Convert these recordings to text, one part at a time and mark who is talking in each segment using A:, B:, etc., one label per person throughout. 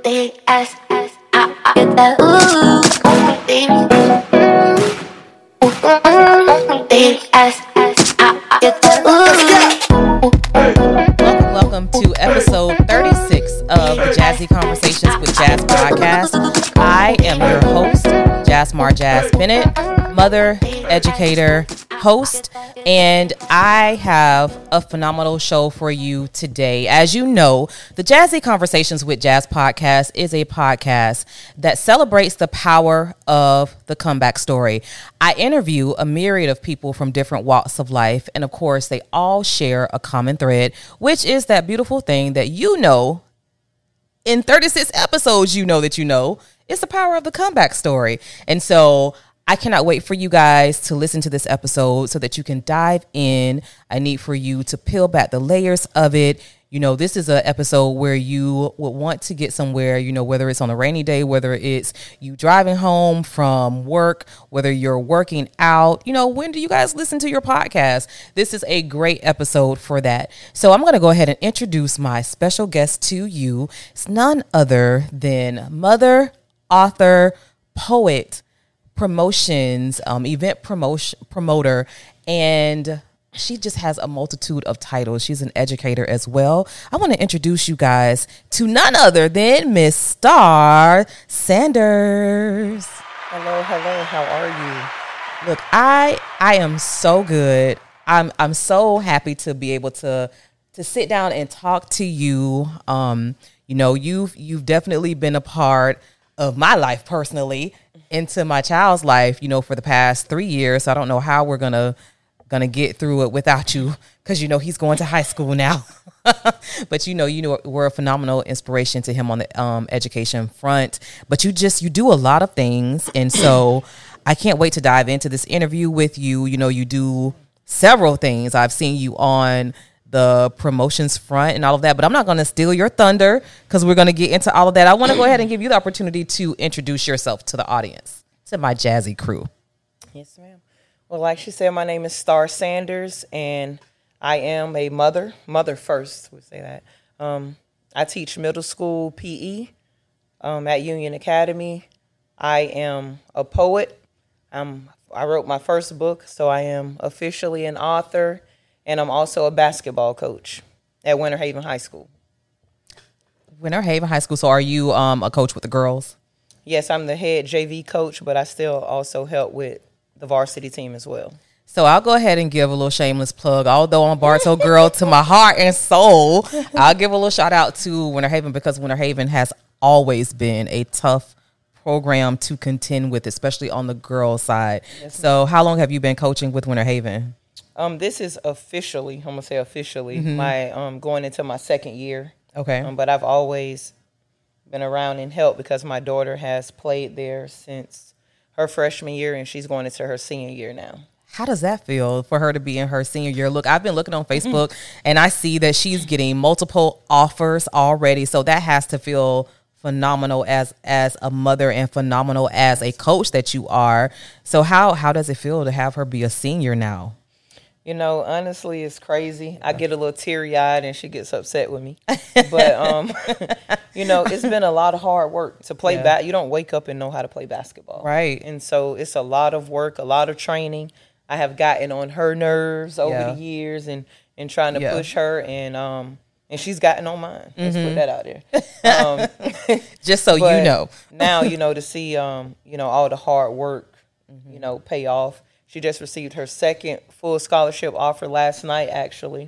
A: big ass, get that baby. Big ass, get that
B: Welcome to episode 36 of the Jazzy Conversations with Jazz podcast. I am your host, Jasmar Jazz Bennett, mother, educator, host, and I have a phenomenal show for you today. As you know, the Jazzy Conversations with Jazz podcast is a podcast that celebrates the power of the comeback story. I interview a myriad of people from different walks of life, and of course, they all share a common thread, which is that beautiful thing that you know in 36 episodes, it's the power of the comeback story. And so I cannot wait for you guys to listen to this episode so that you can dive in. I need for you to peel back the layers of it. You know, this is an episode where you would want to get somewhere, whether it's on a rainy day, whether it's you driving home from work, whether you're working out. When do you guys listen to your podcast? This is a great episode for that. So I'm going to go ahead and introduce my special guest to you. It's none other than mother, author, poet, promotions, event promoter, and she just has a multitude of titles. She's an educator as well. I want to introduce you guys to none other than Miss Star Sanders.
C: Hello, how are you?
B: Look, I am so good. I'm so happy to be able to sit down and talk to you. You've definitely been a part of my life personally into my child's life, for the past 3 years. So I don't know how we're gonna get through it without you, because he's going to high school now. But we're a phenomenal inspiration to him on the education front. But you do a lot of things, and so I can't wait to dive into this interview with you. You do several things. I've seen you on the promotions front and all of that, but I'm not going to steal your thunder because we're going to get into all of that. I want to go ahead and give you the opportunity to introduce yourself to the audience, to my jazzy crew.
C: Yes, ma'am. Well, like she said, my name is Star Sanders, and I am a mother first, we'll say that. I teach middle school PE at Union Academy. I am a poet. I wrote my first book, so I am officially an author. And I'm also a basketball coach at Winter Haven High School.
B: Winter Haven High School. So are you a coach with the girls?
C: Yes, I'm the head JV coach, but I still also help with the varsity team as well.
B: So I'll go ahead and give a little shameless plug. Although I'm a Bartow girl to my heart and soul, I'll give a little shout out to Winter Haven, because Winter Haven has always been a tough program to contend with, especially on the girls' side. Yes, so how long have you been coaching with Winter Haven?
C: This is officially, I'm going to say officially, my going into my second year.
B: Okay.
C: But I've always been around and helped because my daughter has played there since her freshman year, and she's going into her senior year now.
B: How does that feel for her to be in her senior year? Look, I've been looking on Facebook, and I see that she's getting multiple offers already. So that has to feel phenomenal as a mother and phenomenal as a coach that you are. So how does it feel to have her be a senior now?
C: Honestly, it's crazy. I get a little teary-eyed and she gets upset with me. But, it's been a lot of hard work to play You don't wake up and know how to play basketball.
B: Right.
C: And so it's a lot of work, a lot of training. I have gotten on her nerves over the years and trying to push her, and she's gotten on mine. Let's put that out there.
B: Just so you know.
C: Now, to see, all the hard work, pay off. She just received her second full scholarship offer last night, actually.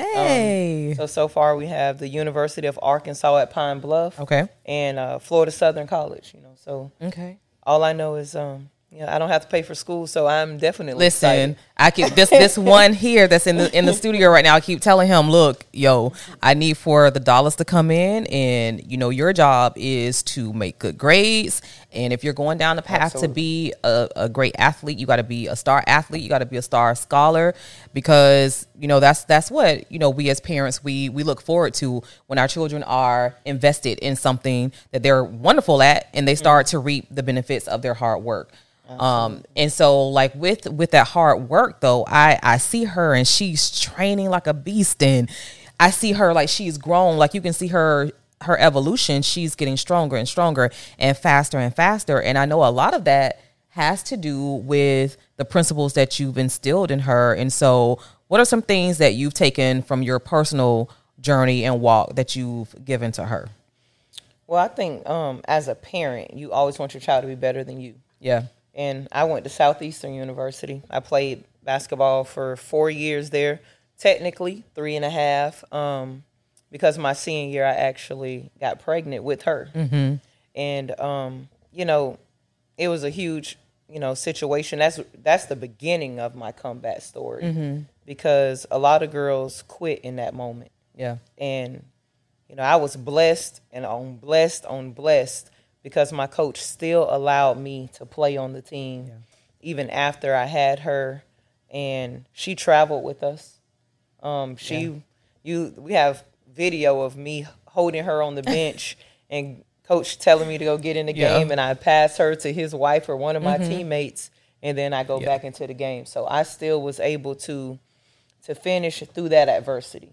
B: Yay!
C: So far we have the University of Arkansas at Pine Bluff.
B: Okay.
C: And Florida Southern College, So
B: okay.
C: All I know is, I don't have to pay for school, so I'm definitely excited.
B: I keep this one here that's in the studio right now. I keep telling him, look, I need for the dollars to come in, and your job is to make good grades. And if you're going down the path to be a great athlete, you got to be a star athlete. You got to be a star scholar, because that's what we as parents we look forward to when our children are invested in something that they're wonderful at, and they start to reap the benefits of their hard work. And so like with that hard work though, I see her and she's training like a beast, and I see her like she's grown. Like you can see her her evolution, she's getting stronger and stronger and faster. And I know a lot of that has to do with the principles that you've instilled in her. And so what are some things that you've taken from your personal journey and walk that you've given to her?
C: Well, I think as a parent, you always want your child to be better than you.
B: Yeah.
C: And I went to Southeastern University. I played basketball for 4 years there, technically 3.5. Because my senior year, I actually got pregnant with her. Mm-hmm. And, you know, it was a huge, you know, situation. That's the beginning of my comeback story. Mm-hmm. Because a lot of girls quit in that moment.
B: Yeah.
C: And, you know, I was blessed and on blessed because my coach still allowed me to play on the team even after I had her. And she traveled with us. We have video of me holding her on the bench and coach telling me to go get in the game, and I pass her to his wife or one of my teammates, and then I go back into the game. So I still was able to finish through that adversity,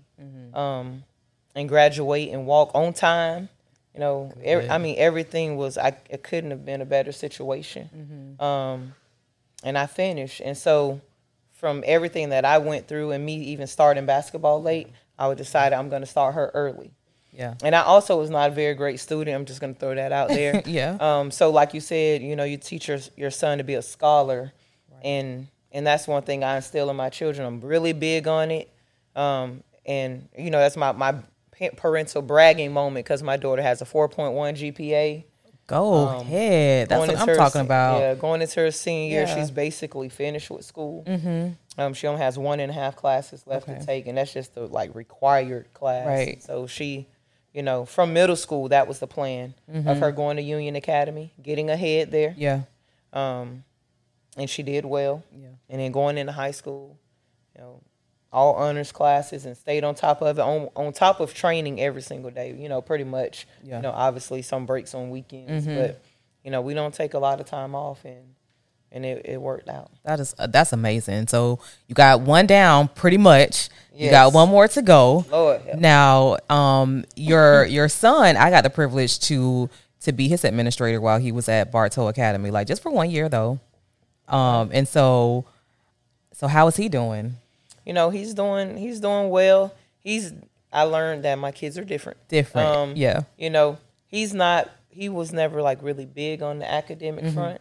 C: and graduate and walk on time. You know, everything was, it couldn't have been a better situation. And I finished. And so from everything that I went through and me even starting basketball late, I would decide I'm going to start her early. Yeah. And I also was not a very great student. I'm just going to throw that out there. Yeah. So like you said, you know, you teach your son to be a scholar. Right. And that's one thing I instill in my children. I'm really big on it. And, you know, that's my parental bragging moment because my daughter has a 4.1 GPA. Go
B: ahead. That's what I'm talking about.
C: Yeah, going into her senior year, she's basically finished with school. Mm-hmm. She only has 1.5 classes left to take, and that's just the required class. Right. So she, you know, from middle school, that was the plan of her going to Union Academy, getting ahead there. Yeah. And she did well. Yeah. And then going into high school, you know, all honors classes and stayed on top of it, on top of training every single day, you know, pretty much. Yeah. You know, obviously some breaks on weekends, but, you know, we don't take a lot of time off, and it worked out.
B: That's amazing. So you got one down pretty much. Yes. You got one more to go. Lord help. Now, your son, I got the privilege to be his administrator while he was at Bartow Academy, just for 1 year though. And so how is he doing?
C: You know, he's doing well. I learned that my kids are different. Yeah. You know, he was never really big on the academic front.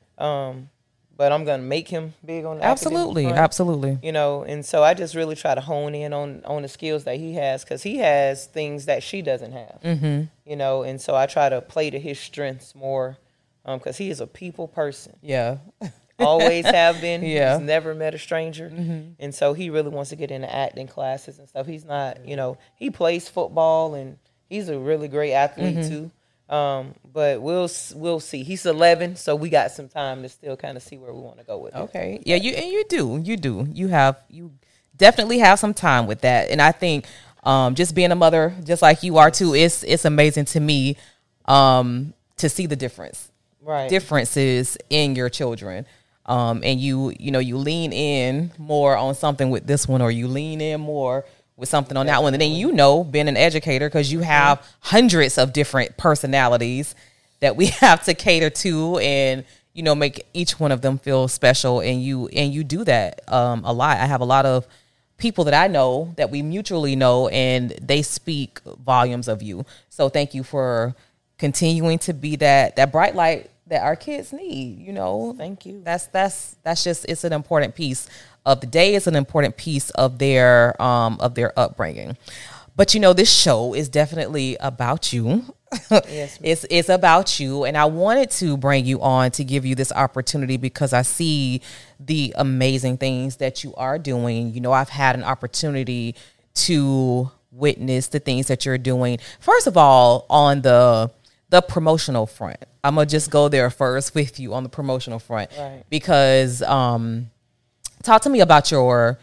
C: But I'm going to make him big on the academic front. Absolutely. You know, and so I just really try to hone in on the skills that he has because he has things that she doesn't have. You know, and so I try to play to his strengths more because he is a people person. Yeah. Always have been. Yeah. He's never met a stranger. And so he really wants to get into acting classes and stuff. He's not, you know, he plays football and he's a really great athlete too. But we'll see. He's 11, so we got some time to still kind of see where we want to go with it.
B: Okay. Yeah, you do. You definitely have some time with that. And I think just being a mother, just like you are too, it's amazing to me to see the differences in your children. And you lean in more on something with this one, or you lean in more with something on that one. And then, being an educator, because you have hundreds of different personalities that we have to cater to and, make each one of them feel special. And you do that a lot. I have a lot of people that I know that we mutually know, and they speak volumes of you. So thank you for continuing to be that bright light that our kids need,
C: Thank you.
B: That's just, it's an important piece of the day. It's an important piece of their upbringing. But this show is definitely about you. Yes. It's about you. And I wanted to bring you on to give you this opportunity because I see the amazing things that you are doing. I've had an opportunity to witness the things that you're doing. First of all, on the promotional front. I'm going to just go there first with you on the promotional front. Right. Because talk to me about your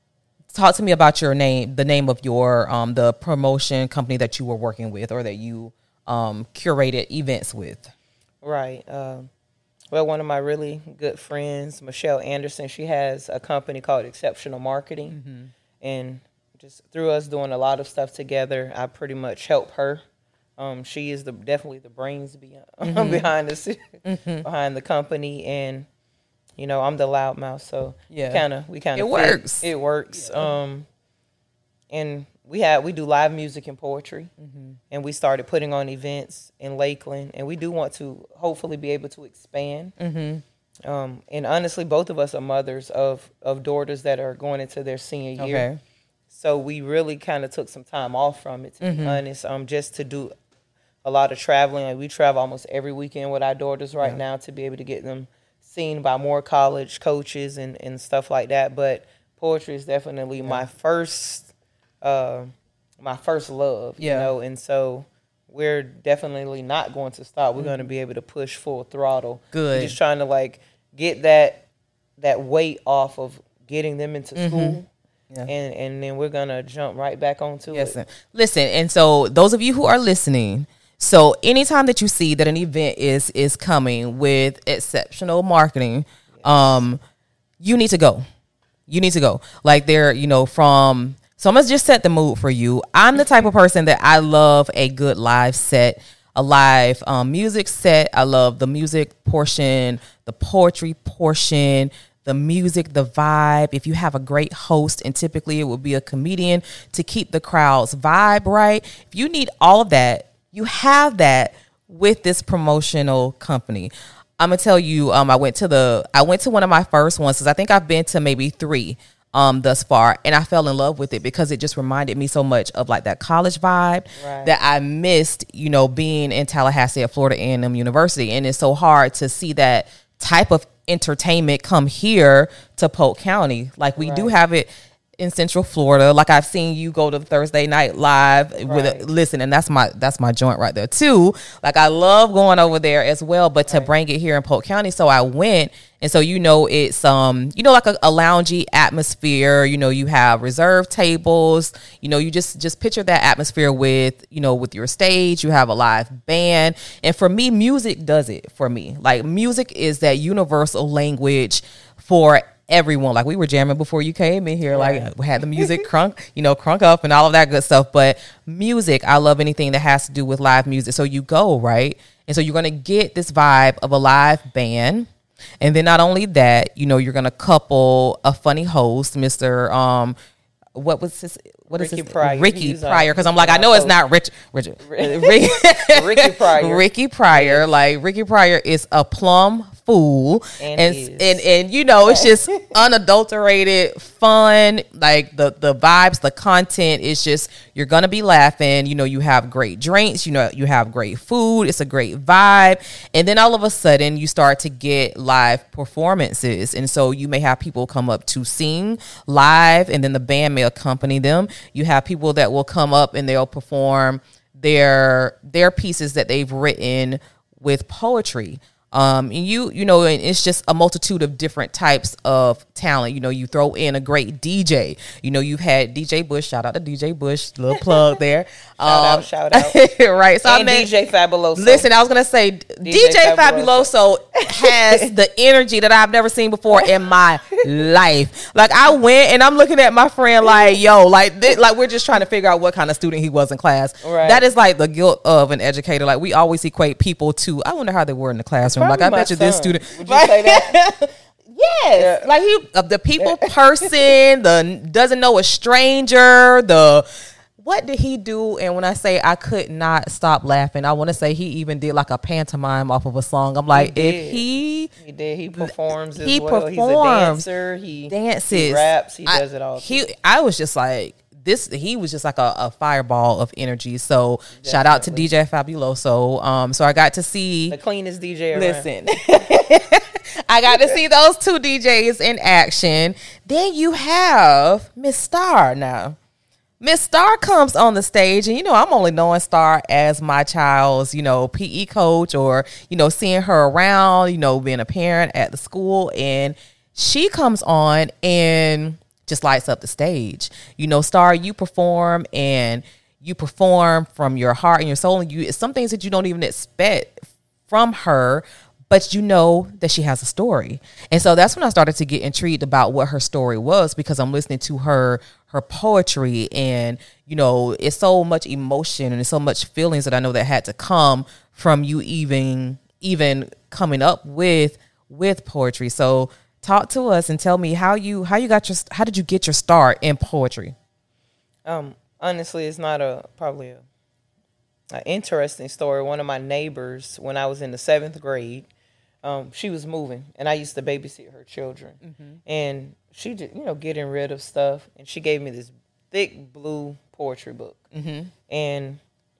B: name, the name of your the promotion company that you were working with or that you curated events with. Right.
C: Well, one of my really good friends, Michelle Anderson, she has a company called Exceptional Marketing. And just through us doing a lot of stuff together, I pretty much helped her She is definitely the brains behind behind the company, and I'm the loudmouth. So we kind of
B: works.
C: It works. And we do live music and poetry, and we started putting on events in Lakeland, and we do want to hopefully be able to expand. And honestly, both of us are mothers of daughters that are going into their senior year.
B: Okay.
C: So we really kind of took some time off from it, to be honest, just to do a lot of traveling. Like, we travel almost every weekend with our daughters right now to be able to get them seen by more college coaches and stuff like that. But poetry is definitely my first love, and so we're definitely not going to stop. We're going to be able to push full throttle.
B: Good.
C: We're just trying to get that weight off of getting them into school. Yeah. And then we're going to jump right back onto it.
B: Listen, and so those of you who are listening, so anytime that you see that an event is coming with exceptional marketing, you need to go. You need to go. Like, they're, so I'm going to just set the mood for you. I'm the type of person that I love a good live set, a live music set. I love the music portion, the poetry portion, the music, the vibe. If you have a great host, and typically it would be a comedian to keep the crowd's vibe right. If you need all of that, you have that with this promotional company. I'm going to tell you, I went to one of my first ones, because I think I've been to maybe 3 thus far, and I fell in love with it because it just reminded me so much of that college vibe that I missed, being in Tallahassee at Florida A&M University. And it's so hard to see that type of entertainment come here to Polk County. Like, we do have it in Central Florida. Like, I've seen you go to the Thursday Night Live listen, and that's my joint right there too. Like, I love going over there as well, but to bring it here in Polk County, so I went. And so, it's, like a loungy atmosphere. You have reserved tables. You just picture that atmosphere with your stage. You have a live band. And for me, music does it for me. Like, music is that universal language for everyone. Like, we were jamming before you came in here. Like, we had the music crunk up and all of that good stuff. But music, I love anything that has to do with live music. So you go, right? And so you're going to get this vibe of a live band. And then not only that, you're going to couple a funny host, Mr.
C: Ricky Pryor.
B: Ricky Pryor, because I'm like, I know it's not Richard.
C: Ricky Pryor.
B: Ricky Pryor. Like, Ricky Pryor is a plum fool, and it's just unadulterated fun. Like, the vibes, the content is just, you're gonna be laughing. You have great drinks. You have great food. It's a great vibe, and then all of a sudden you start to get live performances, and so you may have people come up to sing live, and then the band may accompany them. You have people that will come up and they'll perform their pieces that they've written with poetry. And and it's just a multitude of different types of talent. You throw in a great DJ. You've had DJ Bush. Shout out to DJ Bush. Little plug there.
C: Shout out.
B: Right. So,
C: and DJ Fabuloso.
B: Listen, I was going to say DJ Fabuloso has the energy that I've never seen before in my life. Like, I went and I'm looking at my friend like, yo, like we're just trying to figure out what kind of student he was in class. Right. That is like the guilt of an educator. Like, we always equate people to, I wonder how they were in the classroom. Like, I bet you this student.
C: Would you say that?
B: Yes. Yeah. Like, the people person, doesn't know a stranger, what did he do? And when I say I could not stop laughing, I want to say he even did like a pantomime off of a song. I'm like, he
C: did. He performs as
B: he
C: well.
B: Performs.
C: He's a dancer. He
B: dances.
C: He raps. He does it all.
B: I was just like, he was just like a fireball of energy. So definitely. Shout out to DJ Fabuloso. So I got to see
C: the cleanest DJ around.
B: Listen. I got to see those 2 DJs in action. Then you have Miss Star now. Miss Star comes on the stage, and I'm only knowing Star as my child's PE coach, or seeing her around, being a parent at the school, and she comes on and just lights up the stage. Star, you perform, and you perform from your heart and your soul, and it's some things that you don't even expect from her, but you know that she has a story. And so that's when I started to get intrigued about what her story was, because I'm listening to her poetry, and, you know, it's so much emotion and it's so much feelings that I know that had to come from you even coming up with poetry. So talk to us and tell me how did you get your start in poetry?
C: Honestly, it's not probably an interesting story. One of my neighbors, when I was in the 7th grade, she was moving, and I used to babysit her children. And she just, getting rid of stuff, and she gave me this thick blue poetry book. And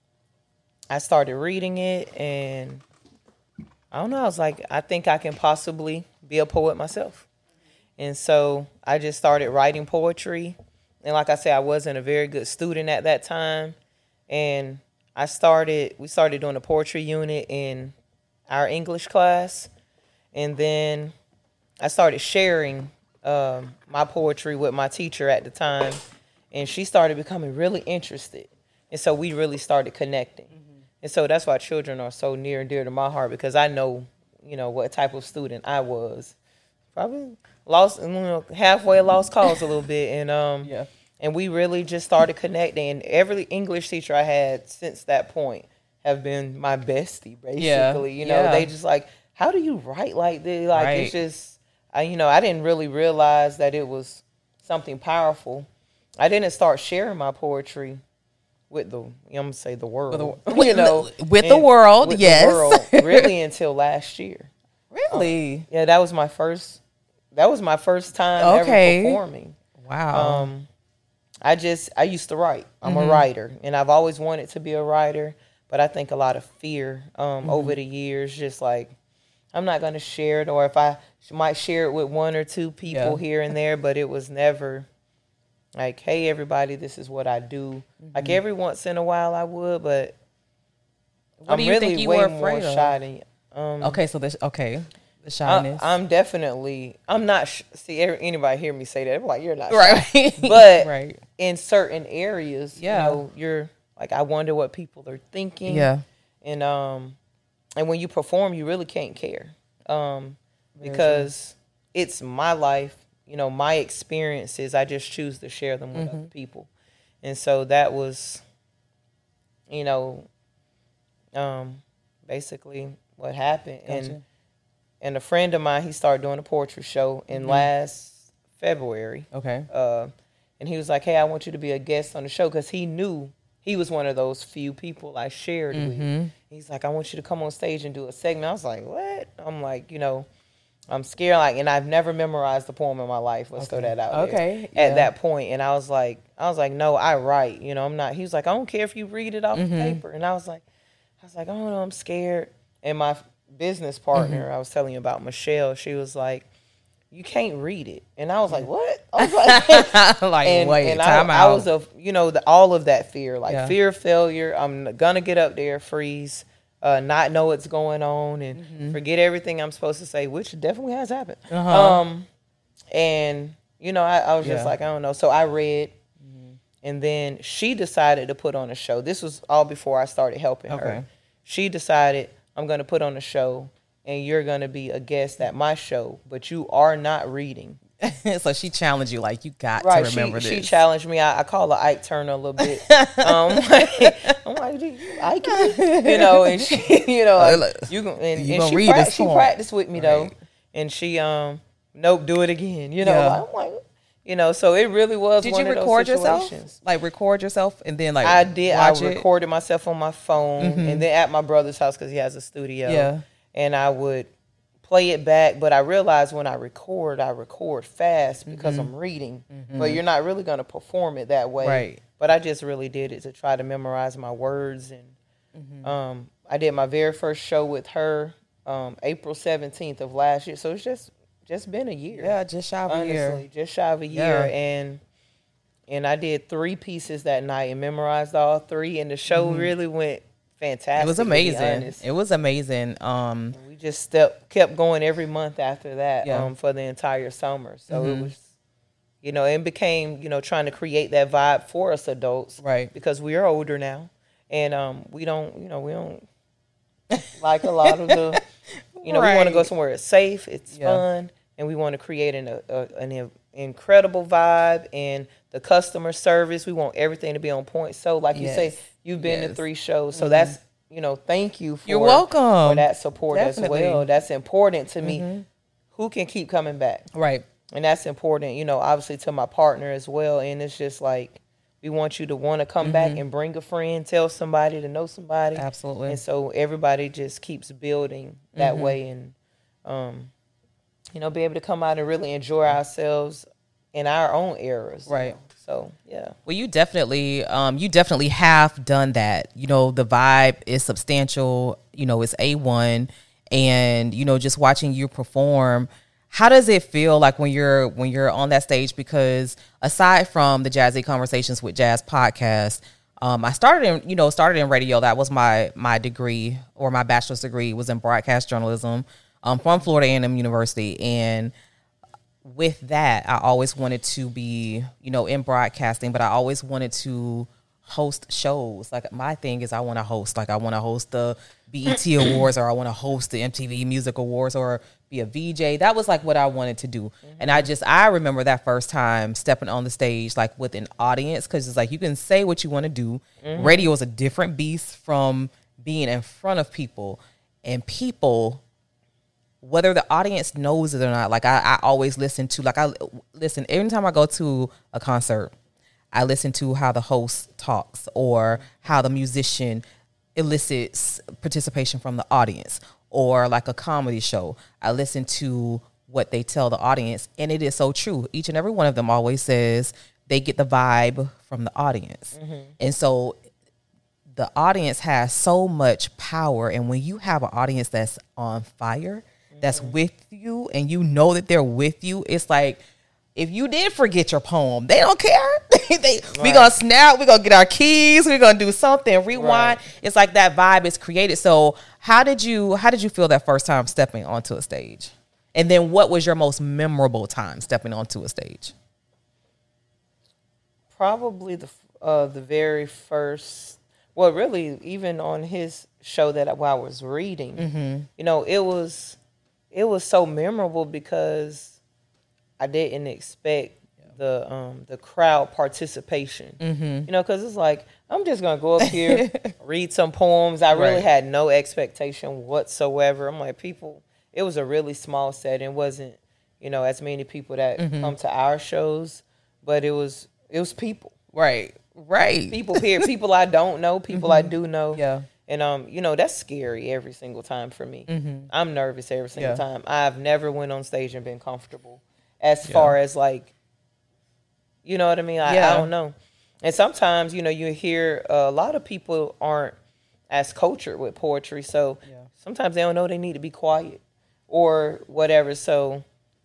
C: I started reading it, and I don't know, I was like, I think I can possibly be a poet myself. And so I just started writing poetry. And like I said, I wasn't a very good student at that time. And we started doing a poetry unit in our English class. And then I started sharing my poetry with my teacher at the time. And she started becoming really interested. And so we really started connecting. And so that's why children are so near and dear to my heart, because I know, what type of student I was. Probably halfway lost cause a little bit. And and we really just started connecting. And every English teacher I had since that point have been my bestie, basically. They just like, how do you write like this? Like, right. It's just, I didn't really realize that it was something powerful. I didn't start sharing my poetry with the world.
B: With the world, yes.
C: The world, really until last year.
B: Really?
C: Yeah, that was my first time ever performing.
B: Wow.
C: I used to write. I'm a writer, and I've always wanted to be a writer, but I think a lot of fear over the years, just like, I'm not going to share it, or if I might share it with one or two people here and there, but it was never like, hey, everybody, this is what I do. Like, every once in a while I would, but
B: what do you
C: really
B: think you
C: way
B: were
C: more
B: afraid of?
C: shy than
B: the shyness.
C: I'm not. See, anybody hear me say that? They're like, you're not
B: right.
C: shy. But
B: right.
C: In certain areas, you're like, I wonder what people are thinking. Yeah. And when you perform, you really can't care, because it's my life. My experiences, I just choose to share them with other people. And so that was, basically what happened. Gotcha. And a friend of mine, he started doing a poetry show in last February. Okay. And he was like, hey, I want you to be a guest on the show, because he knew he was one of those few people I shared with. He's like, I want you to come on stage and do a segment. I was like, what? I'm like, I'm scared, and I've never memorized a poem in my life. Let's throw that out there. At that point. And I was like, no, I write. I'm not. He was like, I don't care if you read it off the paper. And I was like, oh no, I'm scared. And my business partner, I was telling you about, Michelle, she was like, you can't read it. And I was like, what? I was like, wait, time out. I was all of that fear, fear of failure. I'm gonna get up there, freeze. Not know what's going on, and forget everything I'm supposed to say, which definitely has happened. And I was just like, I don't know. So I read, and then she decided to put on a show. This was all before I started helping her. She decided, I'm going to put on a show, and you're going to be a guest at my show, but you are not reading.
B: So she challenged you, like, you got to remember this.
C: She challenged me. I call her Ike Turner a little bit. I'm like, Ike, and she, you can, and she practiced with me though, and she, nope, do it again. I'm like, so it really was.
B: Did
C: one
B: you
C: of
B: record
C: those situations.
B: yourself? Like, record yourself, and then
C: I did. I recorded myself on my phone, and then at my brother's house, because he has a studio. And I would play it back, but I realized when I record fast because I'm reading, but you're not really going to perform it that way. Right. But I just really did it to try to memorize my words. And I did my very first show with her April 17th of last year. So it's just been a year.
B: Yeah, just shy of a year.
C: Honestly, just shy of a year. And I did 3 pieces that night and memorized all 3. And the show really went fantastic.
B: It was amazing. It was amazing.
C: We just kept going every month after that for the entire summer. So it was, it became, trying to create that vibe for us adults. Right. Because we are older now. And we don't like a lot of the you know, we want to go
B: Right.
C: somewhere it's safe, it's
B: Yeah.
C: fun, and we want to create an incredible vibe and the customer service. We want everything to be on point. So, like you say,
B: Yes.
C: you've been to
B: Yes.
C: 3 shows, so that's, you know, thank you for
B: You're welcome.
C: for that support
B: Definitely.
C: as well. That's important to me. Who can keep coming back?
B: Right.
C: And that's important, you know, obviously to my partner as well. And it's just like, we want you to want to come back and bring a friend, tell somebody to know somebody.
B: Absolutely.
C: And so everybody just keeps building that way and, you know, be able to come out and really enjoy ourselves in our own eras. you
B: Right.
C: know. So, yeah.
B: Well, you definitely have done that. You know, the vibe is substantial. You know, it's A1, and you know, just watching you perform. How does it feel like when you're on that stage? Because aside from the Jazzy Conversations with Jazz podcast, I started in radio. That was my degree, or my bachelor's degree was in broadcast journalism from Florida A&M University. And with that, I always wanted to be, you know, in broadcasting, but I always wanted to host shows. Like, my thing is I want to host. Like, I want to host the BET Awards, or I want to host the MTV Music Awards, or be a VJ. That was like what I wanted to do. And I remember that first time stepping on the stage, like with an audience, because it's like you can say what you want to do. Radio is a different beast from being in front of people, and people, whether the audience knows it or not. Like, I always listen to, like, I listen every time I go to a concert. I listen to how the host talks, or how the musician elicits participation from the audience, or like a comedy show. I listen to what they tell the audience, and it is so true. Each and every one of them always says they get the vibe from the audience. And so the audience has so much power, and when you have an audience that's on fire, that's with you, and you know that they're with you, it's like, if you did forget your poem, they don't care. We gonna snap, we gonna get our keys, we gonna do something, rewind.
C: Right.
B: It's like that vibe is created. So how did you feel that first time stepping onto a stage? And then what was your most memorable time stepping onto a stage?
C: Probably the very first, well, really, even on his show that I was reading, you know, it was so memorable because I didn't expect the crowd participation. You know, because it's like, I'm just gonna go up here, read some poems. I really
B: Right.
C: had no expectation whatsoever. I'm like, people. It was a really small set, and wasn't, you know, as many people that come to our shows, but it was people.
B: Right.
C: People here, people I don't know, people I do know.
B: Yeah.
C: And you know, that's scary every single time for me. I'm nervous every single
B: Yeah.
C: time. I've never went on stage and been comfortable. As far as like, you know what I mean? I don't know. And sometimes, you know, you hear a lot of people aren't as cultured with poetry, so sometimes they don't know they need to be quiet or whatever. So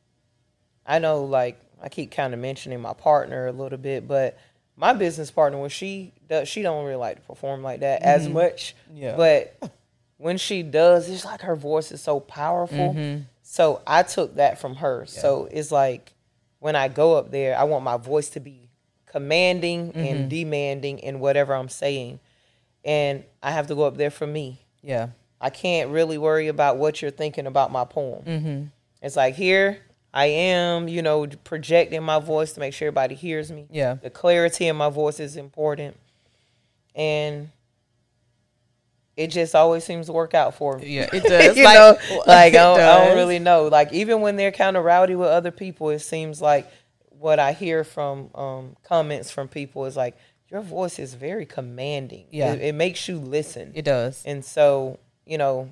C: I know, like, I keep kind of mentioning my partner a little bit, but my business partner, when she don't really like to perform like that as much.
B: Yeah.
C: But when she does, it's like her voice is so powerful. So I took that from her. So it's like, when I go up there, I want my voice to be commanding and demanding in whatever I'm saying. And I have to go up there for me.
B: Yeah.
C: I can't really worry about what you're thinking about my poem. It's like, here I am, you know, projecting my voice to make sure everybody hears me.
B: Yeah.
C: The clarity in my voice is important. And it just always seems to work out for me.
B: Yeah, it does.
C: You know, like,
B: it
C: I
B: does.
C: don't really know. Like, even when they're kind of rowdy with other people, it seems like what I hear from comments from people is like, your voice is very commanding.
B: Yeah.
C: It makes you listen.
B: It does.
C: And so, you know,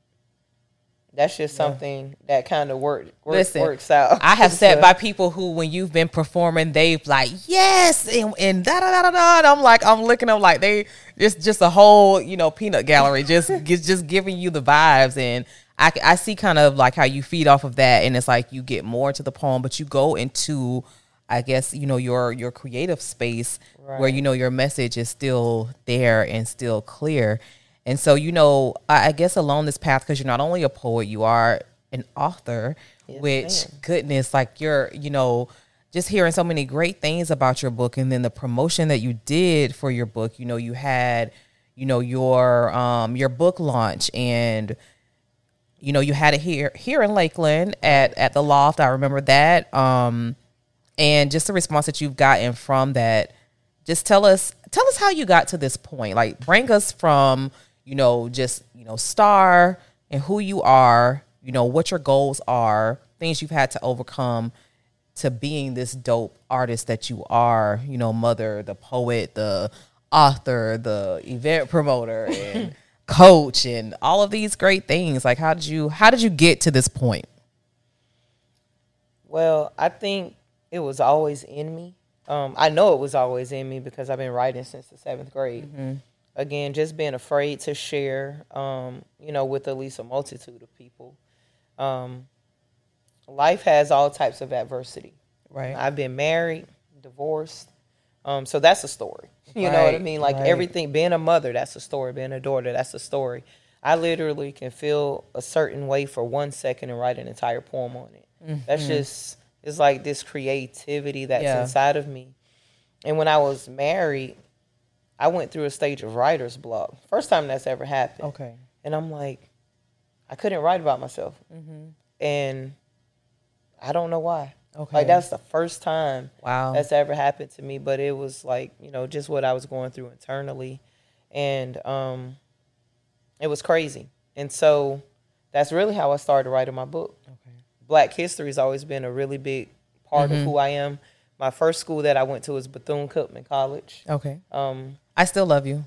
C: that's just something that kind of works out.
B: I have
C: So-
B: sat by people who, when you've been performing, they've like, yes, and da da da da da. And I'm like, I'm looking at them like they just a whole, you know, peanut gallery, just giving you the vibes. And I see kind of like how you feed off of that, and it's like you get more into the poem, but you go into, I guess, you know, your creative space where, you know, your message is still there and still clear. And so, you know, I guess along this path, because you're not only a poet, you are an author, which, goodness, like, you're, you know, just hearing so many great things about your book. And then the promotion that you did for your book, you know, you had, you know, your book launch, and you know, you had it here in Lakeland at the Loft. I remember that. And just the response that you've gotten from that. Just tell us how you got to this point. Like, bring us from, you know, just, you know, Star and who you are, you know, what your goals are, things you've had to overcome, to being this dope artist that you are, you know, mother, the poet, the author, the event promoter, and coach, and all of these great things. Like, how did you get to this point?
C: Well, I think it was always in me. I know it was always in me because I've been writing since the 7th grade. Mm-hmm. Again, just being afraid to share, you know, with at least a multitude of people. Life has all types of adversity. Right. I've been married, divorced. So that's a story. You know what I mean? Like everything, being a mother, that's a story. Being a daughter, that's a story. I literally can feel a certain way for 1 second and write an entire poem on it. Mm-hmm. That's just, it's like this creativity that's inside of me. And when I was married, I went through a stage of writer's block. First time that's ever happened. Okay. And I'm like, I couldn't write about myself. Mm-hmm. And I don't know why. Okay. Like, that's the first time that's ever happened to me. But it was like, you know, just what I was going through internally. And it was crazy. And so that's really how I started writing my book. Okay. Black history has always been a really big part of who I am. My first school that I went to was Bethune-Cookman College. Okay.
B: I still love you.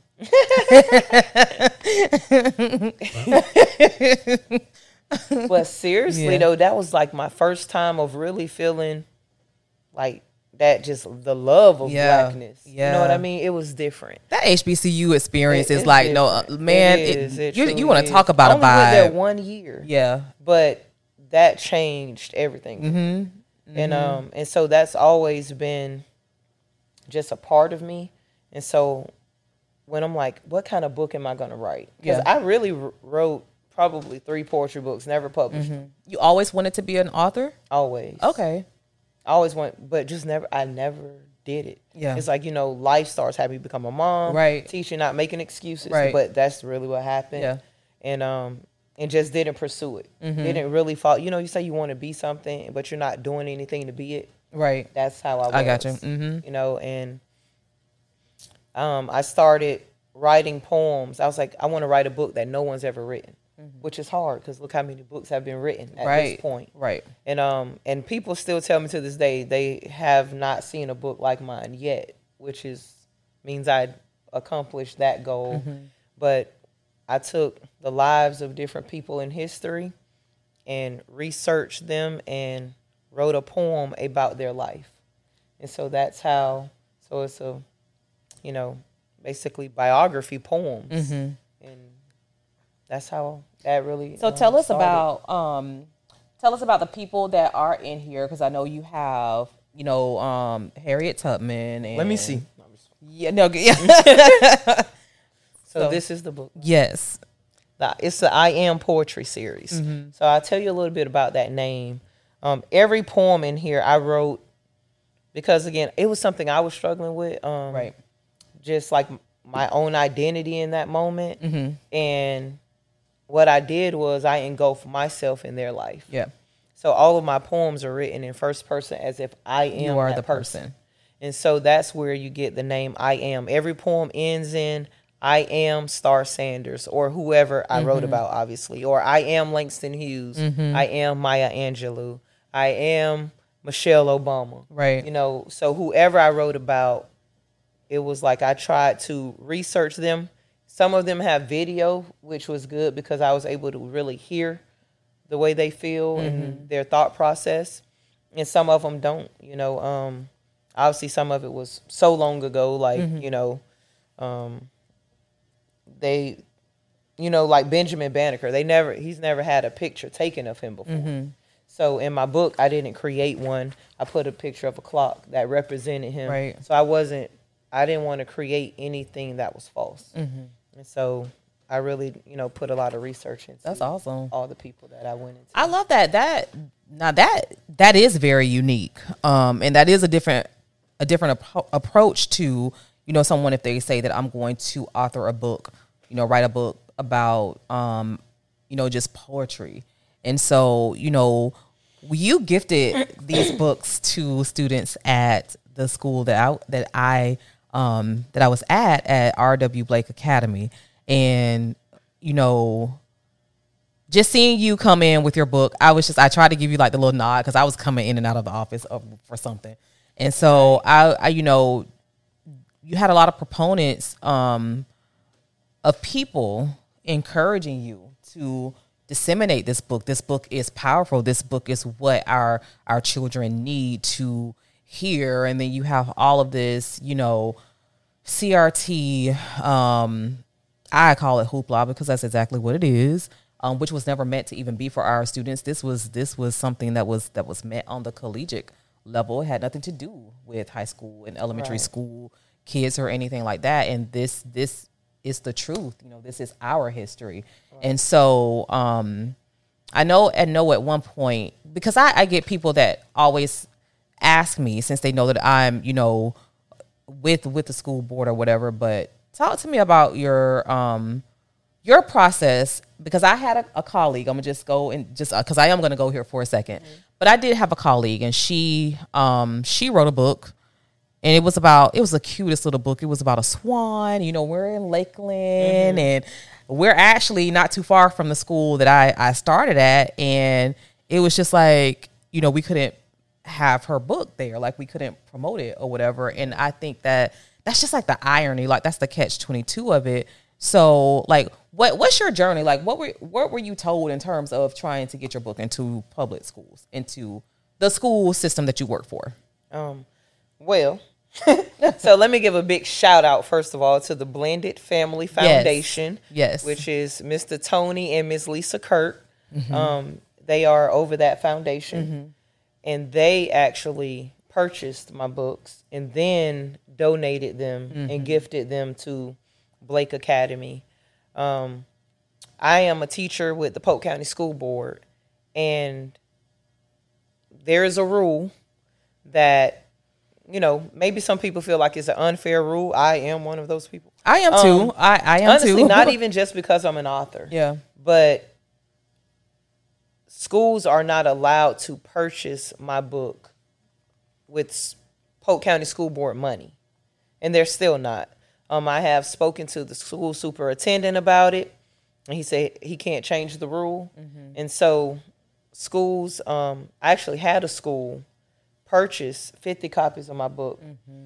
C: But seriously, though, that was like my first time of really feeling like that, just the love of blackness. Yeah. You know what I mean? It was different.
B: That HBCU experience is like, different. No, man, you want to talk about a vibe.
C: I only went there 1 year. Yeah. But that changed everything. Mm-hmm. Mm-hmm. And so that's always been just a part of me. And so when I'm like, what kind of book am I going to write? Because I really wrote probably 3 poetry books, never published them.
B: You always wanted to be an author?
C: Always.
B: Okay.
C: I always want, but just never, I never did it. Yeah. It's like, you know, life starts having you become a mom, teaching, not making excuses, but that's really what happened. Yeah. And just didn't pursue it. Didn't really follow. You know, you say you want to be something, but you're not doing anything to be it. Right. That's how I was.
B: I got you.
C: You know, and I started writing poems. I was like, I want to write a book that no one's ever written, which is hard because look how many books have been written at this point. Right. And people still tell me to this day they have not seen a book like mine yet, which means I accomplished that goal. But I took the lives of different people in history and researched them and wrote a poem about their life. And so that's how, so it's a, you know, basically biography poems. And that's how that really
B: So tell us about the people that are in here, because I know you have, you know, Harriet Tubman. And,
C: let me see.
B: Yeah, no, yeah.
C: So this is the book.
B: Yes.
C: It's the I Am Poetry series. So I'll tell you a little bit about that name. Every poem in here I wrote because, again, it was something I was struggling with. Just like my own identity in that moment. And what I did was I engulfed myself in their life. Yeah. So all of my poems are written in first person as if I am
B: you are the person.
C: And so that's where you get the name I Am. Every poem ends in I am Star Sanders, or whoever I wrote about, obviously. Or I am Langston Hughes. I am Maya Angelou. I am Michelle Obama. Right. You know, so whoever I wrote about, it was like I tried to research them. Some of them have video, which was good because I was able to really hear the way they feel and their thought process. And some of them don't, you know. Obviously, some of it was so long ago, like, you know, they, you know, like Benjamin Banneker, he's never had a picture taken of him before. So in my book, I didn't create one. I put a picture of a clock that represented him. Right. So I didn't want to create anything that was false. And so I really, you know, put a lot of research into
B: That's awesome.
C: All the people that I went into.
B: I love that. That is very unique. And that is a different approach to, you know, someone, if they say that I'm going to author a book, you know, write a book about, just poetry. And so, you gifted these books to students at the school that I was at R.W. Blake Academy. And, just seeing you come in with your book, I tried to give you like the little nod because I was coming in and out of the office for something. And so I you had a lot of proponents of people encouraging you to disseminate this book. This book is powerful. This book is what our children need to hear. And then you have all of this, CRT, I call it hoopla because that's exactly what it is. Which was never meant to even be for our students. This was something that was meant on the collegiate level. It had nothing to do with high school and elementary school kids or anything like that. And this is the truth. This is our history. Right. And so I know at one point, because I get people that always ask me, since they know that I'm with the school board or whatever, but talk to me about your process, because I had a colleague. I'm gonna just go and because I am gonna go here for a second, but I did have a colleague, and she wrote a book, and it was the cutest little book. It was about a swan. We're in Lakeland, and we're actually not too far from the school that I started at, and it was just like we couldn't have her book there, like we couldn't promote it or whatever. And I think that's just like the irony, like that's the catch-22 of it. So, like, what's your journey? Like, what were you told in terms of trying to get your book into public schools, into the school system that you work for?
C: Well, so let me give a big shout out, first of all, to the Blended Family Foundation.
B: Yes.
C: Which is Mr. Tony and Ms. Lisa Kurt. They are over that foundation. And they actually purchased my books and then donated them and gifted them to Blake Academy. I am a teacher with the Polk County School Board, and there is a rule that, maybe some people feel like it's an unfair rule. I am one of those people.
B: I am too. I am
C: honestly,
B: too.
C: not even just because I'm an author.
B: Yeah.
C: But schools are not allowed to purchase my book with Polk County School Board money, and they're still not. I have spoken to the school superintendent about it, and he said he can't change the rule. And so schools, I actually had a school purchase 50 copies of my book.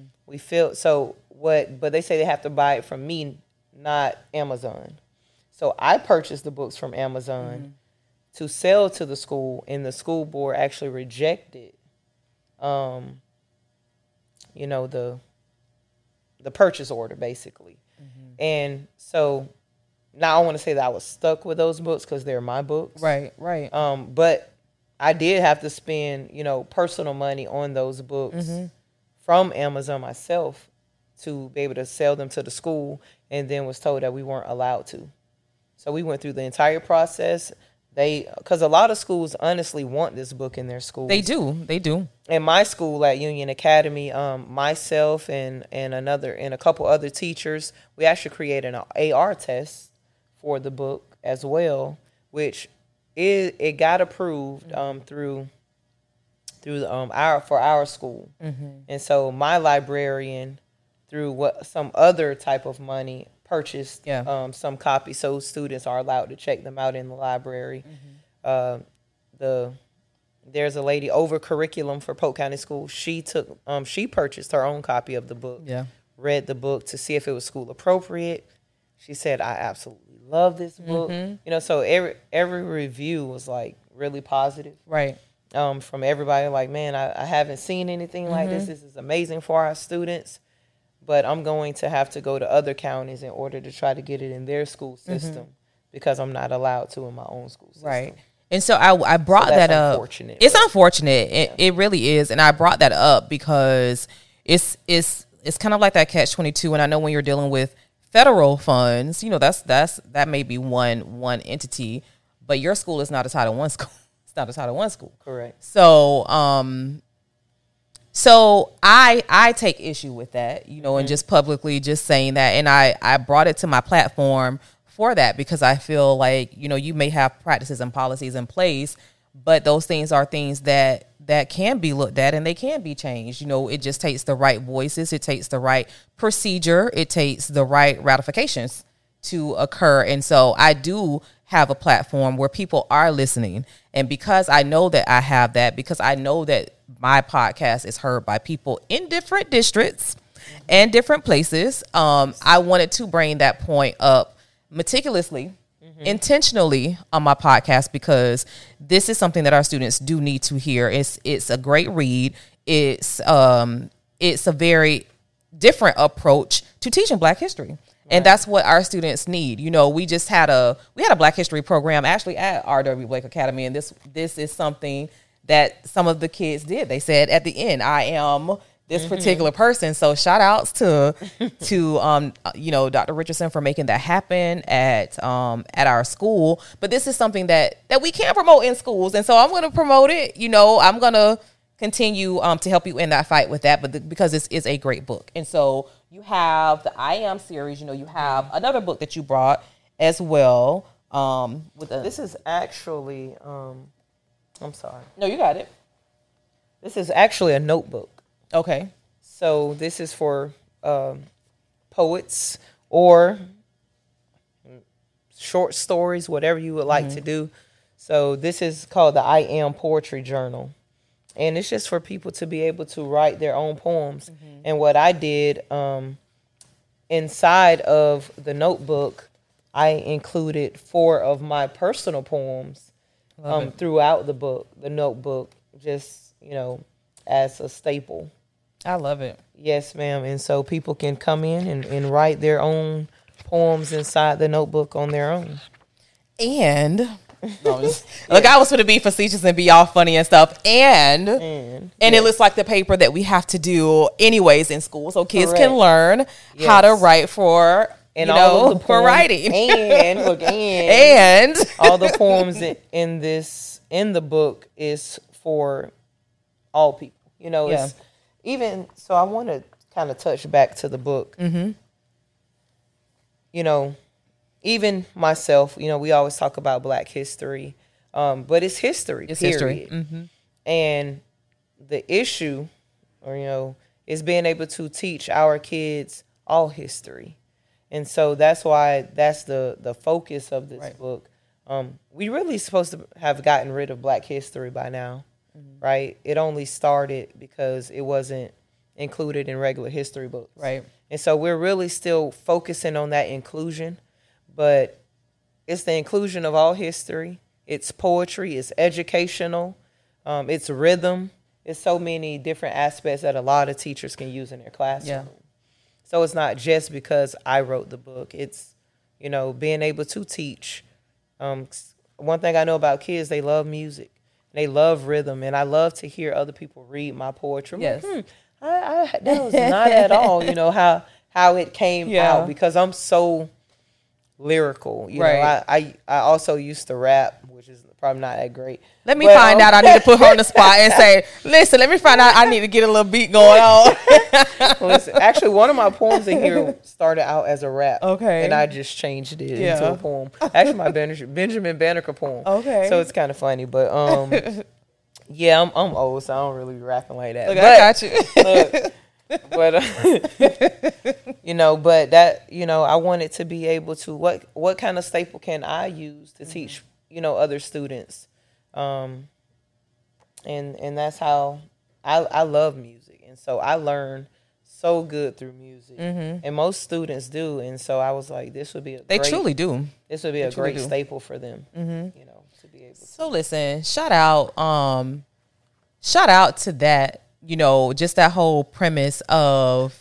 C: But they say they have to buy it from me, not Amazon. So I purchased the books from Amazon to sell to the school, and the school board actually rejected, the purchase order, basically. And so now I want to say that I was stuck with those books because they're my books.
B: Right.
C: But I did have to spend, personal money on those books from Amazon myself to be able to sell them to the school, and then was told that we weren't allowed to. So we went through the entire process. Because a lot of schools honestly want this book in their schools. They
B: do.
C: In my school at Union Academy, myself and a couple other teachers, we actually created an AR test for the book as well, which it got approved through our school. And so my librarian, through some other type of money, purchased some copies, so students are allowed to check them out in the library. There's a lady over curriculum for Polk County School. She purchased her own copy of the book. Read the book to see if it was school appropriate. She said, "I absolutely love this book." So every review was like really positive.
B: Right.
C: From everybody, like, man, I haven't seen anything like this. This is amazing for our students. But I'm going to have to go to other counties in order to try to get it in their school system because I'm not allowed to in my own school system.
B: Right. And so I brought that up.
C: Unfortunate.
B: It's unfortunate. It really is. And I brought that up because it's kind of like that catch-22. And I know when you're dealing with federal funds, that may be one entity, but your school is not a Title I school. It's not a Title I school.
C: Correct.
B: So I take issue with that, and just publicly just saying that. And I brought it to my platform for that, because I feel like, you know, you may have practices and policies in place, but those things are things that can be looked at and they can be changed. You know, it just takes the right voices. It takes the right procedure. It takes the right ratifications to occur. And so I do have a platform where people are listening. And because I know that I have that, because I know that my podcast is heard by people in different districts and different places, I wanted to bring that point up meticulously, intentionally on my podcast, because this is something that our students do need to hear. It's a great read. It's a very different approach to teaching Black history. And that's what our students need. You know, we had a Black History program actually at R.W. Blake Academy, and this is something that some of the kids did. They said at the end, I am this particular person. So shout outs to you know, Dr. Richardson for making that happen at our school. But this is something that we can promote in schools, and so I'm going to promote it. You know, I'm going to continue to help you in that fight with that, but because this is a great book. And so you have the I Am series. You know, you have another book that you brought as well.
C: This is actually I'm sorry.
B: No, you got it.
C: This is actually a notebook.
B: Okay.
C: So this is for poets or short stories, whatever you would like to do. So this is called the I Am Poetry Journal. And it's just for people to be able to write their own poems. And what I did inside of the notebook, I included 4 of my personal poems throughout the notebook, just, you know, as a staple.
B: I love it.
C: Yes, ma'am. And so people can come in and write their own poems inside the notebook on their own.
B: And look, I was going to be facetious and be all funny and stuff. And it looks like the paper that we have to do anyways in school, so kids can learn how to write for, and all of the for writing.
C: And look,
B: and
C: all the poems in the book is for all people. You know, it's even so. I want to kind of touch back to the book. You know, even myself, you know, we always talk about Black history, but it's history. It's period. History. And the issue, or, you know, is being able to teach our kids all history. And so that's why that's the focus of this book. We really supposed to have gotten rid of Black history by now, right? It only started because it wasn't included in regular history books.
B: Right.
C: And so we're really still focusing on that inclusion, but it's the inclusion of all history. It's poetry, it's educational, it's rhythm. It's so many different aspects that a lot of teachers can use in their classroom. Yeah. So it's not just because I wrote the book. It's, you know, being able to teach. One thing I know about kids, they love music. They love rhythm, and I love to hear other people read my poetry. I'm like, that was not at all, you know, how it came out, because I'm so lyrical. You know, I also used to rap, which is probably not that great.
B: Let me find out. I need to put her on the spot and say, listen, let me find out. I need to get a little beat going on.
C: Listen, actually, one of my poems in here started out as a rap.
B: Okay.
C: And I just changed it into a poem. Actually, my Benjamin Banneker poem.
B: Okay.
C: So it's kind of funny. But, yeah, I'm old, so I don't really be rapping like that.
B: Look, I
C: got you. You know, but that, you know, I wanted to be able to, what kind of staple can I use to teach, you know, other students? And that's how I love music. And so I learn so good through music, and most students do. And so I was like, this would be
B: they truly do.
C: This would be a great staple for them, you know, to be able to. So
B: listen, shout out to that, you know, just that whole premise of,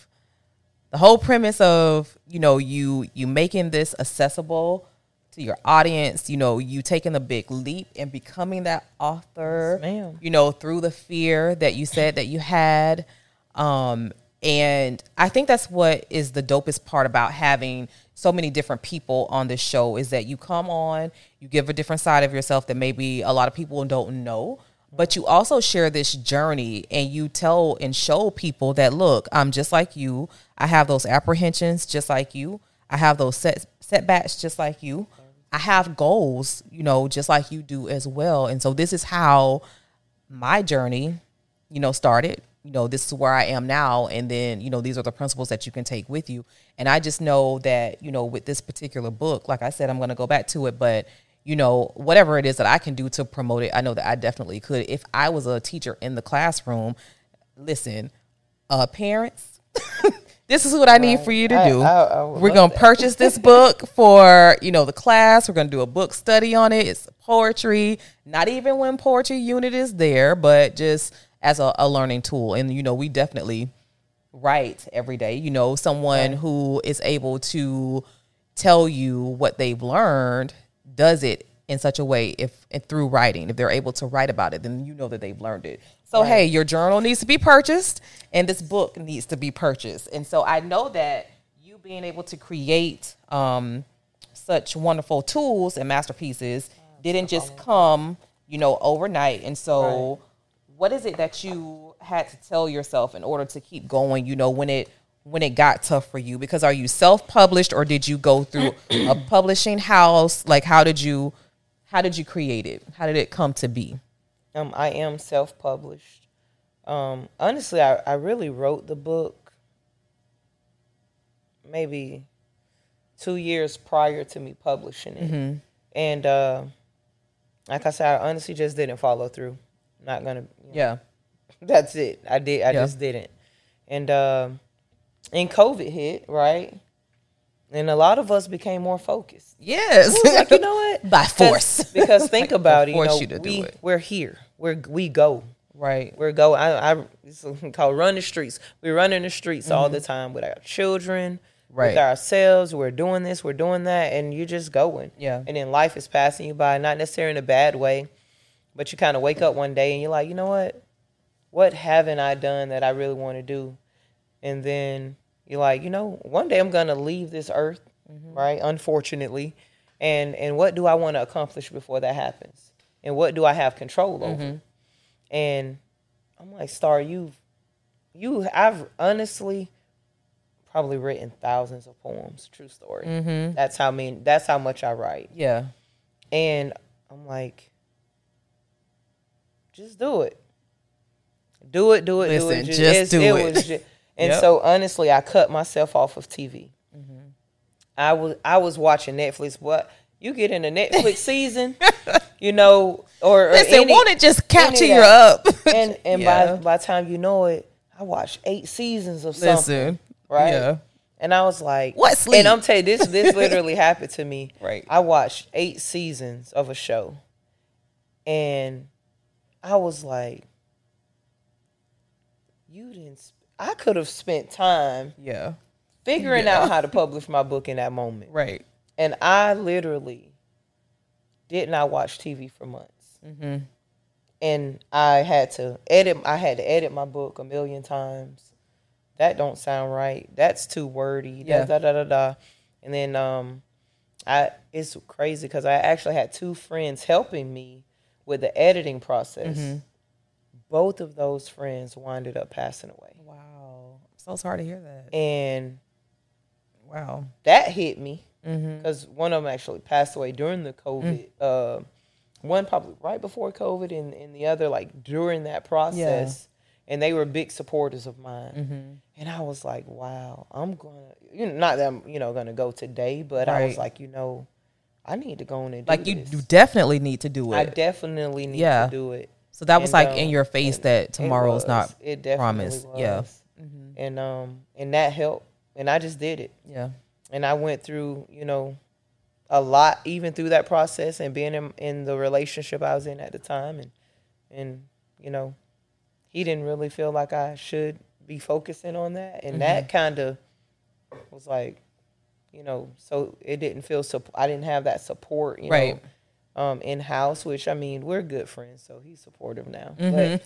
B: you know, you making this accessible to your audience, you know, you taking a big leap and becoming that author,
C: yes,
B: you know, through the fear that you said that you had. And I think that's what is the dopest part about having so many different people on this show, is that you come on, you give a different side of yourself that maybe a lot of people don't know, but you also share this journey, and you tell and show people that, look, I'm just like you. I have those apprehensions just like you. I have those setbacks just like you. I have goals, you know, just like you do as well. And so this is how my journey, you know, started. You know, this is where I am now. And then, you know, these are the principles that you can take with you. And I just know that, you know, with this particular book, like I said, I'm going to go back to it, but you know, whatever it is that I can do to promote it, I know that I definitely could. If I was a teacher in the classroom, listen, parents, this is what I need for you to do. We're going to purchase this book for, you know, the class. We're going to do a book study on it. It's poetry, not even when poetry unit is there, but just as a learning tool. And, you know, we definitely write every day. You know, someone who is able to tell you what they've learned does it in such a way through writing. If they're able to write about it, then you know that they've learned it. So, hey, your journal needs to be purchased and this book needs to be purchased. And so I know that you being able to create such wonderful tools and masterpieces didn't just come, you know, overnight. And so what is it that you had to tell yourself in order to keep going, you know, when it got tough for you? Because are you self-published or did you go through a publishing house? Like, how did you create it? How did it come to be?
C: I am self-published. Honestly, I really wrote the book maybe 2 years prior to me publishing it. Mm-hmm. And like I said, I honestly just didn't follow through. Not gonna. That's it. I just didn't. And COVID hit, right? And a lot to became more focused.
B: Yes.
C: Like, you know what?
B: By force.
C: Because think about it, you know,
B: you
C: we're here. We go.
B: Right.
C: We're go. It's called run the streets. We run in the streets all the time with our children, with ourselves. We're doing this, we're doing that, and you're just going.
B: Yeah.
C: And then life is passing you by, not necessarily in a bad way, but you kind of wake up one day and you're like, you know what? What haven't I done that I really want to do? And then you're like, you know, one day I'm going to leave this earth, right? Unfortunately. And what do I want to accomplish before that happens? And what do I have control over? And I'm like, Star, I've honestly probably written thousands of poems. True story. That's how much I write.
B: Yeah.
C: And I'm like, just do it. Do it.
B: Listen, just do it.
C: And so honestly, I cut myself off of TV. I was watching Netflix. What you get in a Netflix season, you know, or
B: listen, won't it just capture you up?
C: And by the time you know it, I watched 8 seasons of something. Right? Yeah. And I was like,
B: what sleep?
C: And I'm telling you, this literally happened to me.
B: Right.
C: I watched 8 seasons of a show, and I was like, I could have spent time figuring out how to publish my book in that moment.
B: Right.
C: And I literally did not watch TV for months. And I had to edit my book a million times. That don't sound right. That's too wordy. And then it's crazy because I actually had 2 friends helping me with the editing process. Both of those friends winded up passing away.
B: Wow. So sorry to hear that.
C: And
B: wow.
C: That hit me because one of them actually passed away during the COVID. One probably right before COVID and the other like during that process. And they were big supporters of mine. And I was like, wow, I'm going to, not that I'm, going to go today, but I was like, I need to go in and do this.
B: You definitely need to do it.
C: I definitely need to do it.
B: So that was in your face that tomorrow's not
C: it definitely
B: promised.
C: Was.
B: Yeah.
C: And that helped. And I just did it.
B: Yeah.
C: And I went through, a lot even through that process and being in the relationship I was in at the time. And he didn't really feel like I should be focusing on that. And that kind of was like, so it didn't feel, I didn't have that support,
B: right.
C: In-house, which, I mean, we're good friends, so he's supportive now. But,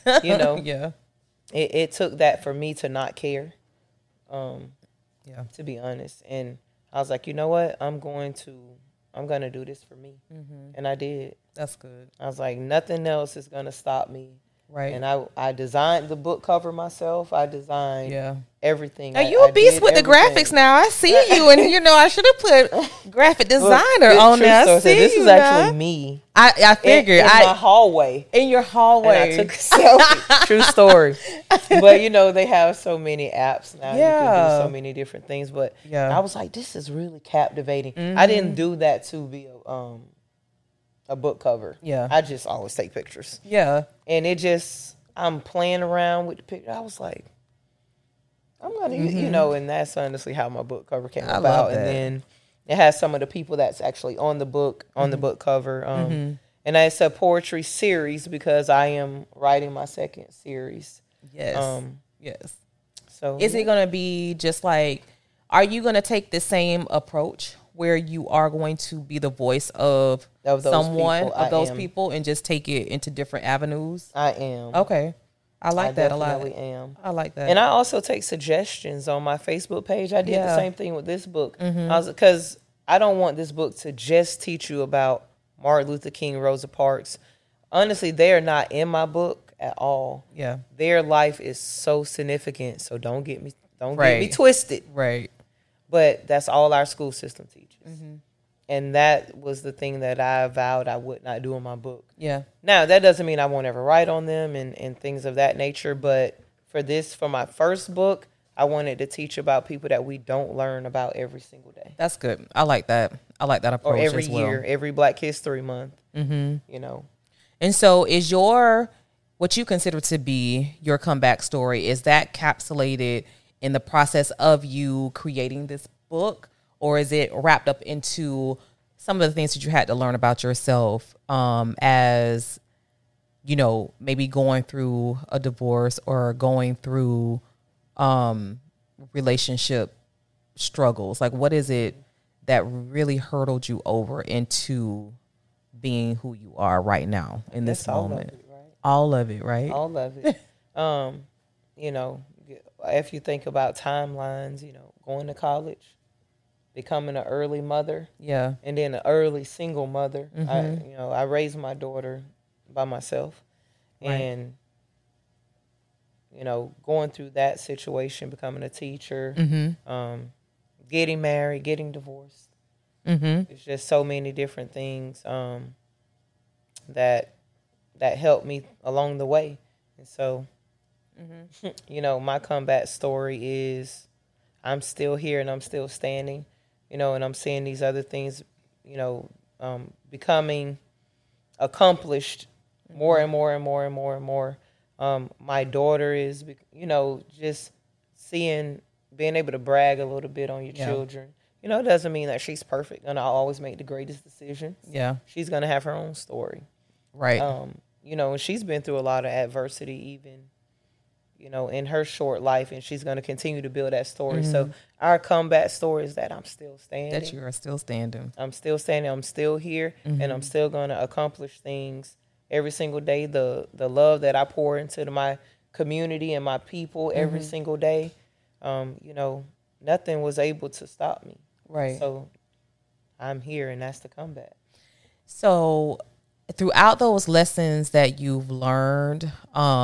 C: it took that for me to not care, to be honest. And I was like, you know what? I'm going to do this for me. And I did.
B: That's good.
C: I was like, nothing else is going to stop me
B: Right.
C: And I designed the book cover myself. I designed everything.
B: Now you a beast with the graphics now. I see you, and I should have put graphic designer on there. I see
C: this is actually me.
B: I figured
C: in my hallway.
B: In your hallway.
C: And I took a selfie. True story. But they have so many apps now. You can do so many different things. But I was like, this is really captivating. I didn't do that to be a book cover. Yeah. I just always take pictures. Yeah. And I'm playing around with the picture. I was like, I'm going to, and that's honestly how my book cover came about. And then it has some of the people that's actually on the book, the book cover. And it's a poetry series because I am writing my second series.
B: Yes. Yes. So is it going to be just like, are you going to take the same approach where you are going to be the voice of those people and just take it into different avenues?
C: I am.
B: Okay. I like that a lot.
C: I definitely am.
B: I like that.
C: And I also take suggestions on my Facebook page. I did the same thing with this book. Because I don't want this book to just teach you about Martin Luther King, Rosa Parks. Honestly, they are not in my book at all. Yeah. Their life is so significant. So don't get me twisted. Right. But that's all our school system teaches. And that was the thing that I vowed I would not do in my book. Yeah. Now, that doesn't mean I won't ever write on them and things of that nature. But for my first book, I wanted to teach about people that we don't learn about every single day.
B: That's good. I like that. I like that approach
C: as well. Or every year, every Black History Month.
B: And so is what you consider to be your comeback story, is that capsulated in the process of you creating this book? Or is it wrapped up into some of the things that you had to learn about yourself as, maybe going through a divorce or going through relationship struggles? Like, what is it that really hurtled you over into being who you are right now in this moment? All of it, right?
C: All of it. If you think about timelines, going to college, becoming an early mother, and then an early single mother. I raised my daughter by myself, and going through that situation, becoming a teacher, getting married, getting divorced. It's just so many different things that helped me along the way, and so my comeback story is I'm still here and I'm still standing. And I'm seeing these other things, becoming accomplished more and more and more and more and more. My daughter is, just being able to brag a little bit on your children. It doesn't mean that she's perfect and I'll always make the greatest decisions. Yeah. She's going to have her own story. Right. And she's been through a lot of adversity even, in her short life, and she's going to continue to build that story. So our comeback story is that I'm still standing.
B: That you are still standing.
C: I'm still standing. I'm still here, and I'm still going to accomplish things every single day. The love that I pour into my community and my people every single day, nothing was able to stop me. Right. So I'm here, and that's the comeback.
B: So throughout those lessons that you've learned,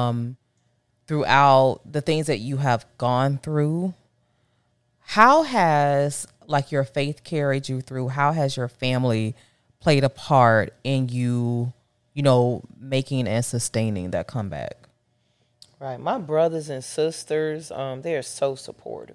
B: throughout the things that you have gone through, how has your faith carried you through? How has your family played a part in you, making and sustaining that comeback?
C: Right. My brothers and sisters, they are so supportive,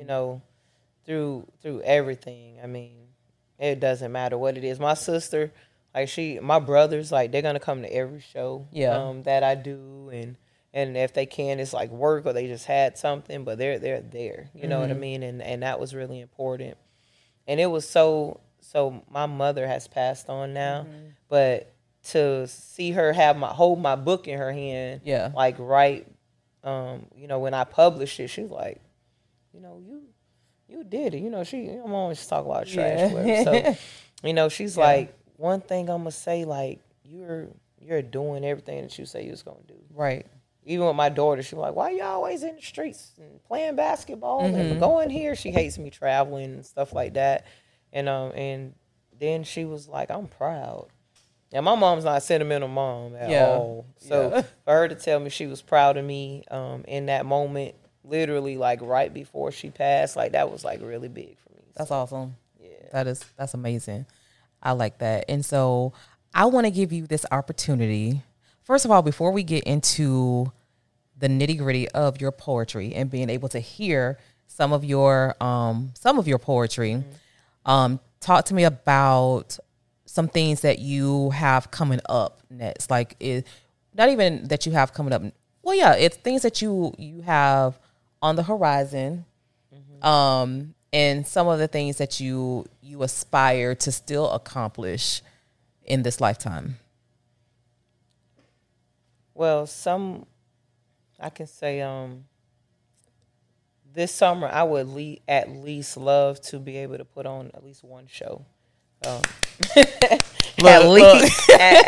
C: through everything. I mean, it doesn't matter what it is. My sister, my brothers, they're going to come to every show that I do. And if they can, it's work or they just had something, but they're there. You know what I mean? And that was really important. And it was so my mother has passed on now, but to see her hold my book in her hand, right, when I published it, she was like, you did it. I'm always talking about trash with her. So, she's like, one thing I'm going to say, you're doing everything that you say you was going to do. Right. Even with my daughter, she was like, why you always in the streets and playing basketball and going here? She hates me traveling and stuff like that. And then she was like, I'm proud. And my mom's not a sentimental mom at all. So for her to tell me she was proud of me in that moment, literally like right before she passed, like that was like really big for me.
B: That's awesome. Yeah. That's amazing. I like that. And so I want to give you this opportunity. First of all, before we get into the nitty-gritty of your poetry and being able to hear some of your poetry, talk to me about some things that you have coming up next. Like, not even that you have coming up. Well, yeah, it's things that you have on the horizon, and some of the things that you aspire to still accomplish in this lifetime.
C: Well, I can say this summer I would at least love to be able to put on at least one show. At least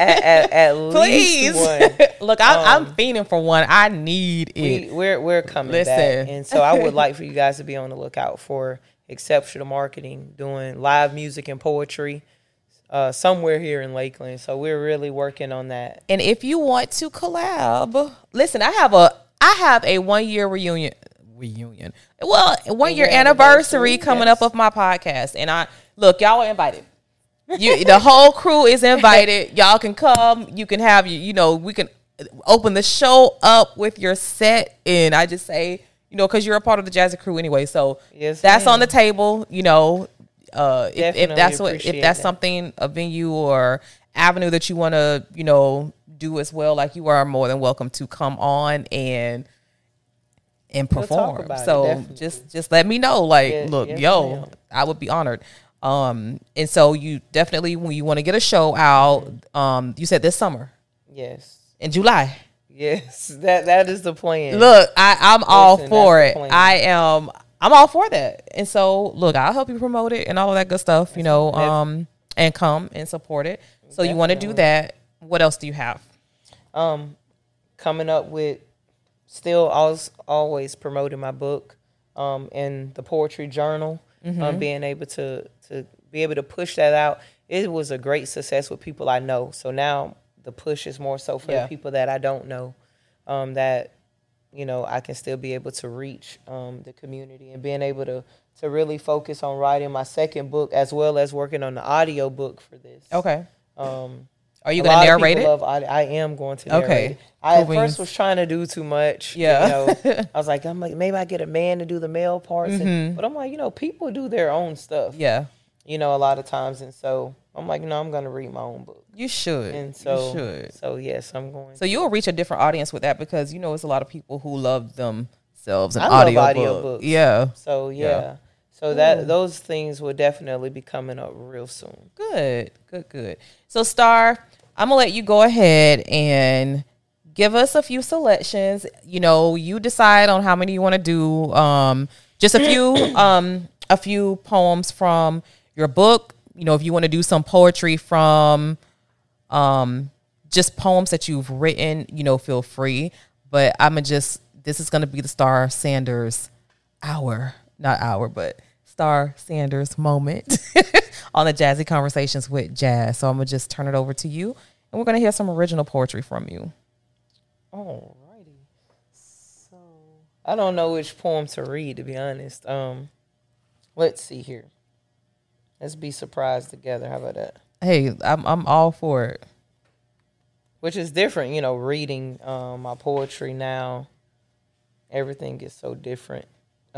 C: one.
B: Look, I'm fiending for one. I need it.
C: We're coming back, and so I would like for you guys to be on the lookout for Exceptional Marketing doing live music and poetry somewhere here in Lakeland. So we're really working on that.
B: And if you want to collab, listen, I have a 1 year reunion. Well, 1 year anniversary coming up of my podcast, and y'all are invited. The whole crew is invited. Y'all can come. You can have we can open the show up with your set, and I just say, because you're a part of the Jazzy crew anyway. So that's on the table. If that's something, a venue or avenue that you want to do as well, like, you are more than welcome to come on and perform. So just let me know. Like, look, I would be honored. And so you definitely, when you want to get a show out, you said this summer.
C: Yes.
B: In July.
C: Yes. That is the plan.
B: Look, I'm all for it. I'm all for that. And so, look, I'll help you promote it and all of that good stuff, and come and support it. So you want to do that. What else do you have?
C: Coming up with still always promoting my book, and the Poetry Journal, being able to be able to push that out. It was a great success with people I know. So now the push is more so for the people that I don't know, that, I can still be able to reach the community, and being able to really focus on writing my second book as well as working on the audio book for this.
B: Okay. Are you going to narrate it?
C: I am going to narrate it. I at first was trying to do too much.
B: Yeah.
C: I was like, maybe I get a man to do the male parts. But I'm like, people do their own stuff.
B: Yeah.
C: A lot of times. And so I'm like, no, I'm going to read my own book.
B: You should.
C: And so,
B: you should.
C: So, yes, I'm going.
B: So you'll reach a different audience with that, because, it's a lot of people who love themselves an
C: audio
B: book. Yeah.
C: So, yeah. So those things will definitely be coming up real soon.
B: Good. So, Star, I'm going to let you go ahead and give us a few selections. You decide on how many you want to do. Just a few poems from your book. If you want to do some poetry from just poems that you've written, feel free. But this is going to be the Star Sanders Star Sanders moment on the Jazzy Conversations with Jazz. So I'm going to just turn it over to you, and we're going to hear some original poetry from you.
C: All righty. So I don't know which poem to read, to be honest. Let's see here. Let's be surprised together. How about that?
B: Hey, I'm all for it.
C: Which is different, reading my poetry now. Everything is so different.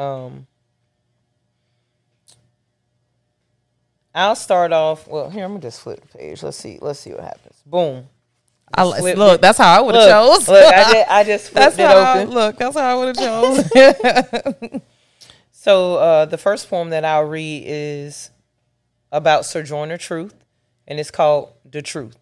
C: I'll start off. Well, here, I'm gonna just flip the page. Let's see what happens. Boom.
B: Look, that's how I would have chose.
C: Look, I just flipped it open.
B: That's how I would have chose.
C: So the first poem that I'll read is about Sojourner Truth, and it's called The Truth.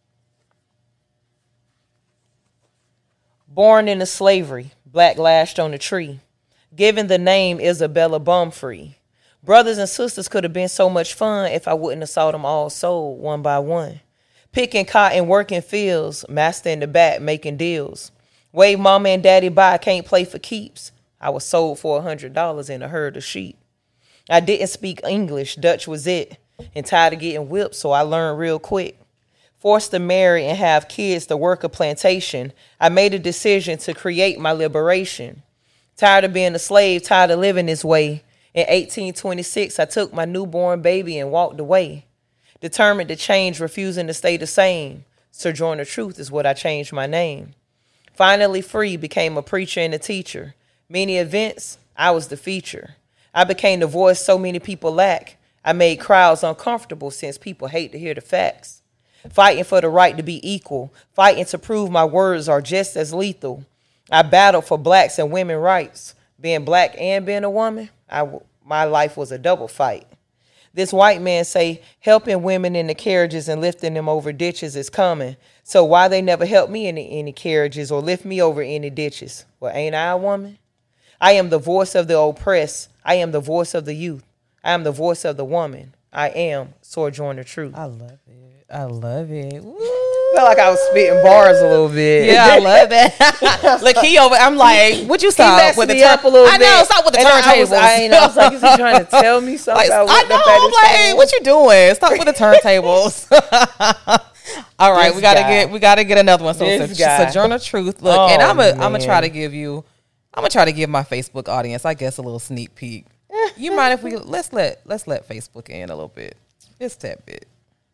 C: Born into slavery, black lashed on a tree, given the name Isabella Bumfree. Brothers and sisters could have been so much fun if I wouldn't have saw them all sold one by one. Picking cotton, working fields, master in the back, making deals. Wave mama and daddy by, can't play for keeps. I was sold for $100 in a herd of sheep. I didn't speak English, Dutch was it, and tired of getting whipped, so I learned real quick. Forced to marry and have kids to work a plantation, I made a decision to create my liberation. Tired of being a slave, tired of living this way. In 1826, I took my newborn baby and walked away. Determined to change, refusing to stay the same. Sojourner Truth is what I changed my name. Finally free, became a preacher and a teacher. Many events, I was the feature. I became the voice so many people lack. I made crowds uncomfortable since people hate to hear the facts. Fighting for the right to be equal. Fighting to prove my words are just as lethal. I battled for blacks and women rights. Being black and being a woman, my life was a double fight. This white man say helping women in the carriages and lifting them over ditches is coming. So why they never help me in any carriages or lift me over any ditches? Well, ain't I a woman? I am the voice of the oppressed. I am the voice of the youth. I am the voice of the woman. I am Sojourner Truth.
B: I love it. I love it. Woo.
C: Felt like I was spitting bars a little bit.
B: Yeah, I love that. Look, he over. I'm like, would you stop with the
C: up a little
B: I
C: bit.
B: know, stop with the turntables.
C: I was like, is he trying to tell me something?
B: Like,
C: about what
B: I know.
C: the fat
B: I'm
C: is
B: like,
C: saying?
B: what you doing? Stop with the turntables. All right,
C: This
B: we gotta get another one. So
C: This guy.
B: Sojourner Truth. Look,
C: Oh,
B: and I'm
C: man.
B: gonna try to give my Facebook audience, I guess, a little sneak peek. You mind if we let's let Facebook in a little bit, just that bit.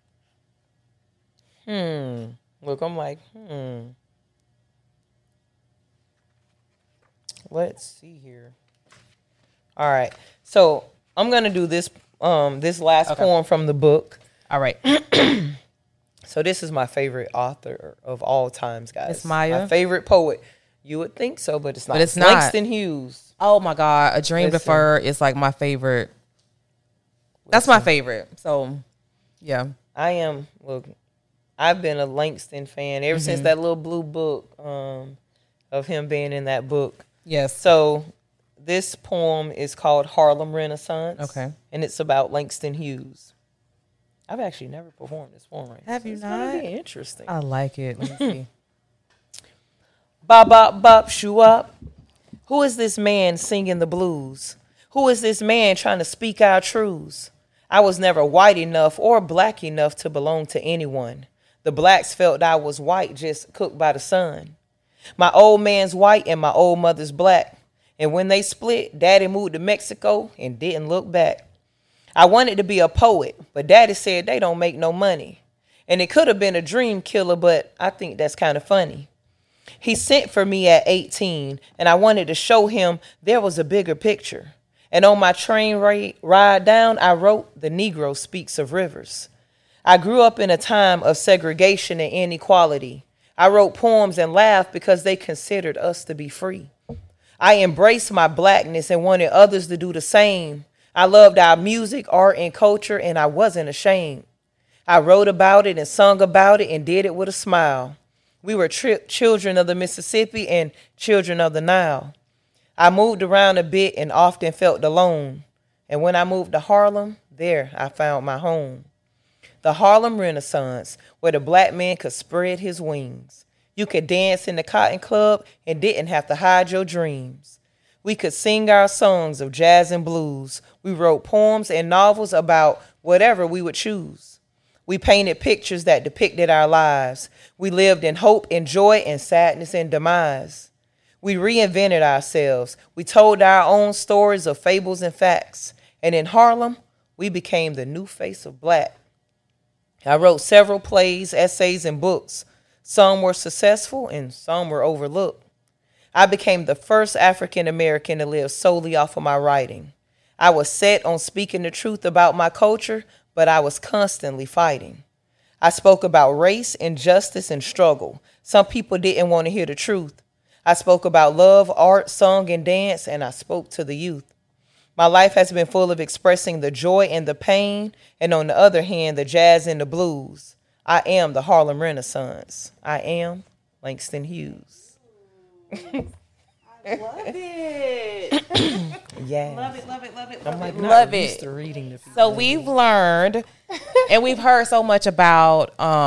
C: Look, I'm like, Let's see here. All right. So I'm gonna do this this last poem from the book.
B: All right.
C: So this is my favorite author of all times, guys.
B: Miss Maya?
C: My favorite poet. You would think so, but it's not.
B: But it's not.
C: Langston Hughes.
B: Oh my God, A Dream
C: Listen.
B: Deferred is like my favorite. That's my favorite. So, yeah.
C: I've been a Langston fan ever since that little blue book of him being in that book.
B: Yes.
C: So this poem is called Harlem Renaissance.
B: Okay.
C: And it's about Langston Hughes. I've actually never performed this poem right.
B: Have you
C: It's
B: not?
C: gonna be interesting.
B: I like it. Let me see.
C: Bop, bop, bop, shoo up. Who is this man singing the blues? Who is this man trying to speak our truths? I was never white enough or black enough to belong to anyone. The blacks felt I was white, just cooked by the sun. My old man's white and my old mother's black. And when they split, Daddy moved to Mexico and didn't look back. I wanted to be a poet, but Daddy said they don't make no money. And it could have been a dream killer, but I think that's kind of funny. He sent for me at 18, and I wanted to show him there was a bigger picture. And on my train ride down, I wrote, "The Negro Speaks of Rivers." I grew up in a time of segregation and inequality. I wrote poems and laughed because they considered us to be free. I embraced my blackness and wanted others to do the same. I loved our music, art, and culture, and I wasn't ashamed. I wrote about it and sung about it and did it with a smile. We were children of the Mississippi and children of the Nile. I moved around a bit and often felt alone. And when I moved to Harlem, there I found my home. The Harlem Renaissance, where the black man could spread his wings. You could dance in the Cotton Club and didn't have to hide your dreams. We could sing our songs of jazz and blues. We wrote poems and novels about whatever we would choose. We painted pictures that depicted our lives. We lived in hope and joy and sadness and demise. We reinvented ourselves. We told our own stories of fables and facts. And in Harlem, we became the new face of black. I wrote several plays, essays, and books. Some were successful and some were overlooked. I became the first African American to live solely off of my writing. I was set on speaking the truth about my culture, but I was constantly fighting. I spoke about race, injustice, and struggle. Some people didn't want to hear the truth. I spoke about love, art, song, and dance, and I spoke to the youth. My life has been full of expressing the joy and the pain, and on the other hand, the jazz and the blues. I am the Harlem Renaissance. I am Langston Hughes.
B: I love it.
C: Yeah.
B: Love it, love it, love it.
C: I'm like,
B: love
C: not
B: it.
C: used to reading to people.
B: So we've learned and we've heard so much about,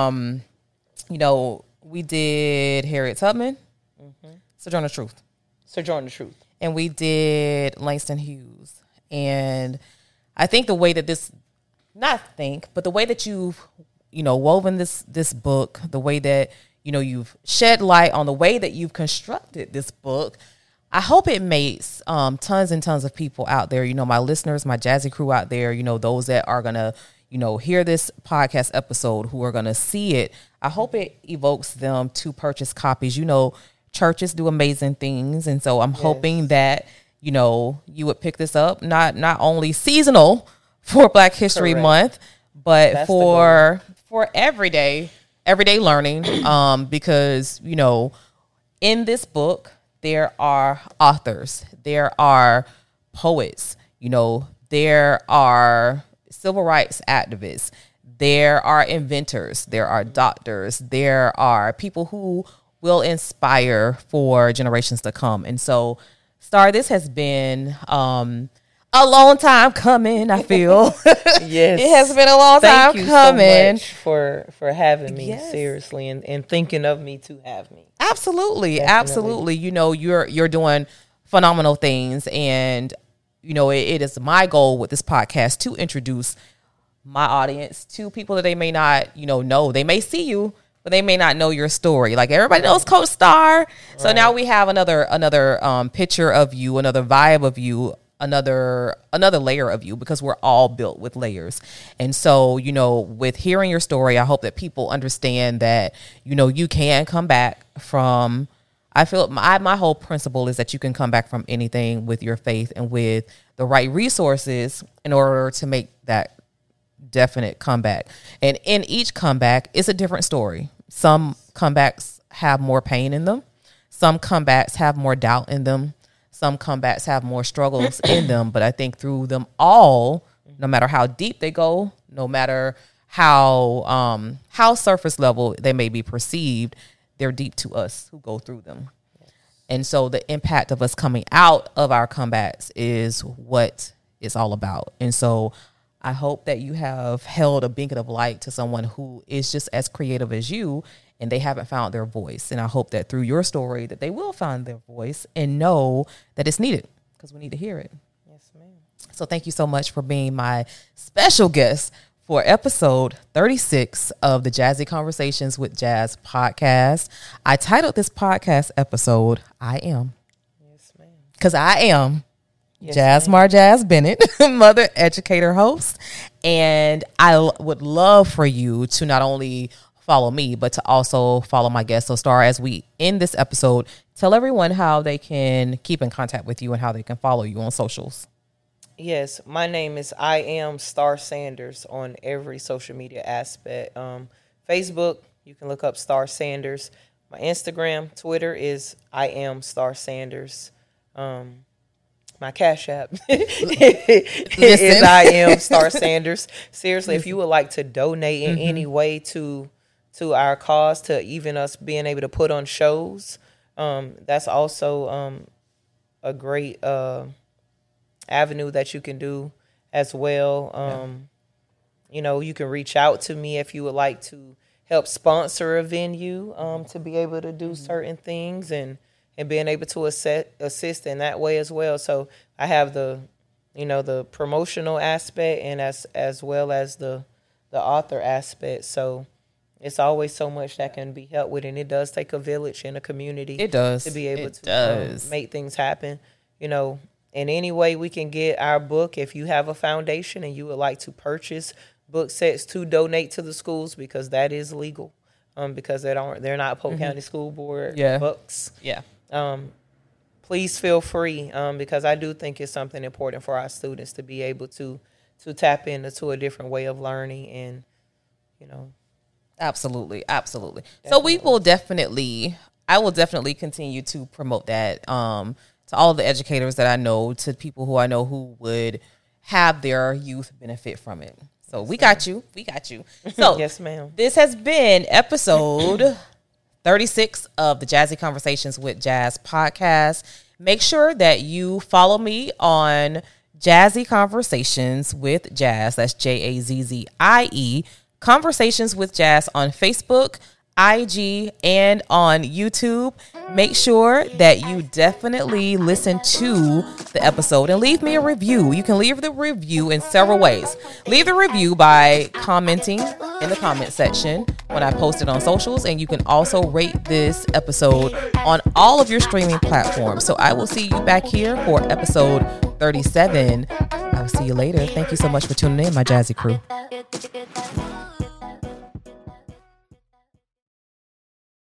B: we did Harriet Tubman, Sojourner Truth.
C: Sojourner Truth.
B: And we did Langston Hughes. And I think the way that the way that you've, woven this book, the way that, you've shed light on the way that you've constructed this book. I hope it makes tons and tons of people out there, my listeners, my Jazzy crew out there, those that are going to, hear this podcast episode, who are going to see it. I hope it evokes them to purchase copies. Churches do amazing things. And so I'm hoping that, you would pick this up, not only seasonal for Black History Month, but
C: That's
B: for everyday learning. Because, in this book, there are authors, there are poets, there are civil rights activists, there are inventors, there are doctors, there are people who will inspire for generations to come. And so, Star, this has been a long time coming, I feel.
C: Yes.
B: It has been a long time coming.
C: Thank you so much for having me, seriously, and thinking of me to have me.
B: Absolutely.
C: Definitely.
B: Absolutely. You're doing phenomenal things. And, it is my goal with this podcast to introduce my audience to people that they may not, know. They may see you, but they may not know your story. Like everybody knows Coach Star. Right. So now we have another picture of you, another vibe of you, another layer of you, because we're all built with layers. And so, with hearing your story, I hope that people understand that, you can come back from, I feel my whole principle is that you can come back from anything with your faith and with the right resources in order to make that definite comeback. And in each comeback, it's a different story. Some comebacks have more pain in them. Some comebacks have more doubt in them. Some comebacks have more struggles in them. But I think through them all, no matter how deep they go, no matter how surface level they may be perceived, they're deep to us who go through them. Yes. And so the impact of us coming out of our comebacks is what it's all about. And so I hope that you have held a beacon of light to someone who is just as creative as you and they haven't found their voice. And I hope that through your story that they will find their voice and know that it's needed, because we need to hear it.
C: Yes, ma'am.
B: So thank you so much for being my special guest for episode 36 of the Jazzy Conversations with Jazz podcast. I titled this podcast episode, I Am.
C: Yes, ma'am.
B: Because I am.
C: Yes,
B: Jazz Marjaz Bennett, mother, educator, host. And I would love for you to not only follow me, but to also follow my guest. So Star, as we end this episode, tell everyone how they can keep in contact with you and how they can follow you on socials.
C: Yes, my name is I Am Star Sanders on every social media aspect. Facebook, you can look up Star Sanders. My Instagram, Twitter is I Am Star Sanders. My Cash App is I Am Star Sanders. Seriously, if you would like to donate in any way to our cause, to even us being able to put on shows, that's also a great avenue that you can do as well. You can reach out to me if you would like to help sponsor a venue to be able to do certain things and being able to assist in that way as well. So I have the promotional aspect and as well as the author aspect. So it's always so much that can be helped with, and it does take a village and a community.
B: It does
C: to be able to make things happen. In any way we can get our book. If you have a foundation and you would like to purchase book sets to donate to the schools, because that is legal, because they're not Polk County School Board books.
B: Yeah.
C: Please feel free, because I do think it's something important for our students to be able to tap into a different way of learning, and
B: Absolutely. So we will I will definitely continue to promote that to all the educators that I know, to people who I know who would have their youth benefit from it. So we got you. So
C: yes, ma'am.
B: This has been episode 36 of the Jazzy Conversations with Jazz podcast. Make sure that you follow me on Jazzy Conversations with Jazz. That's Jazzie. Conversations with Jazz on Facebook, IG, and on YouTube. Make sure that you definitely listen to the episode and leave me a review. You can leave the review in several ways. Leave the review by commenting in the comment section when I post it on socials, and you can also rate this episode on all of your streaming platforms. So I will see you back here for episode 37. I will see you later. Thank you so much for tuning in, my Jazzy crew.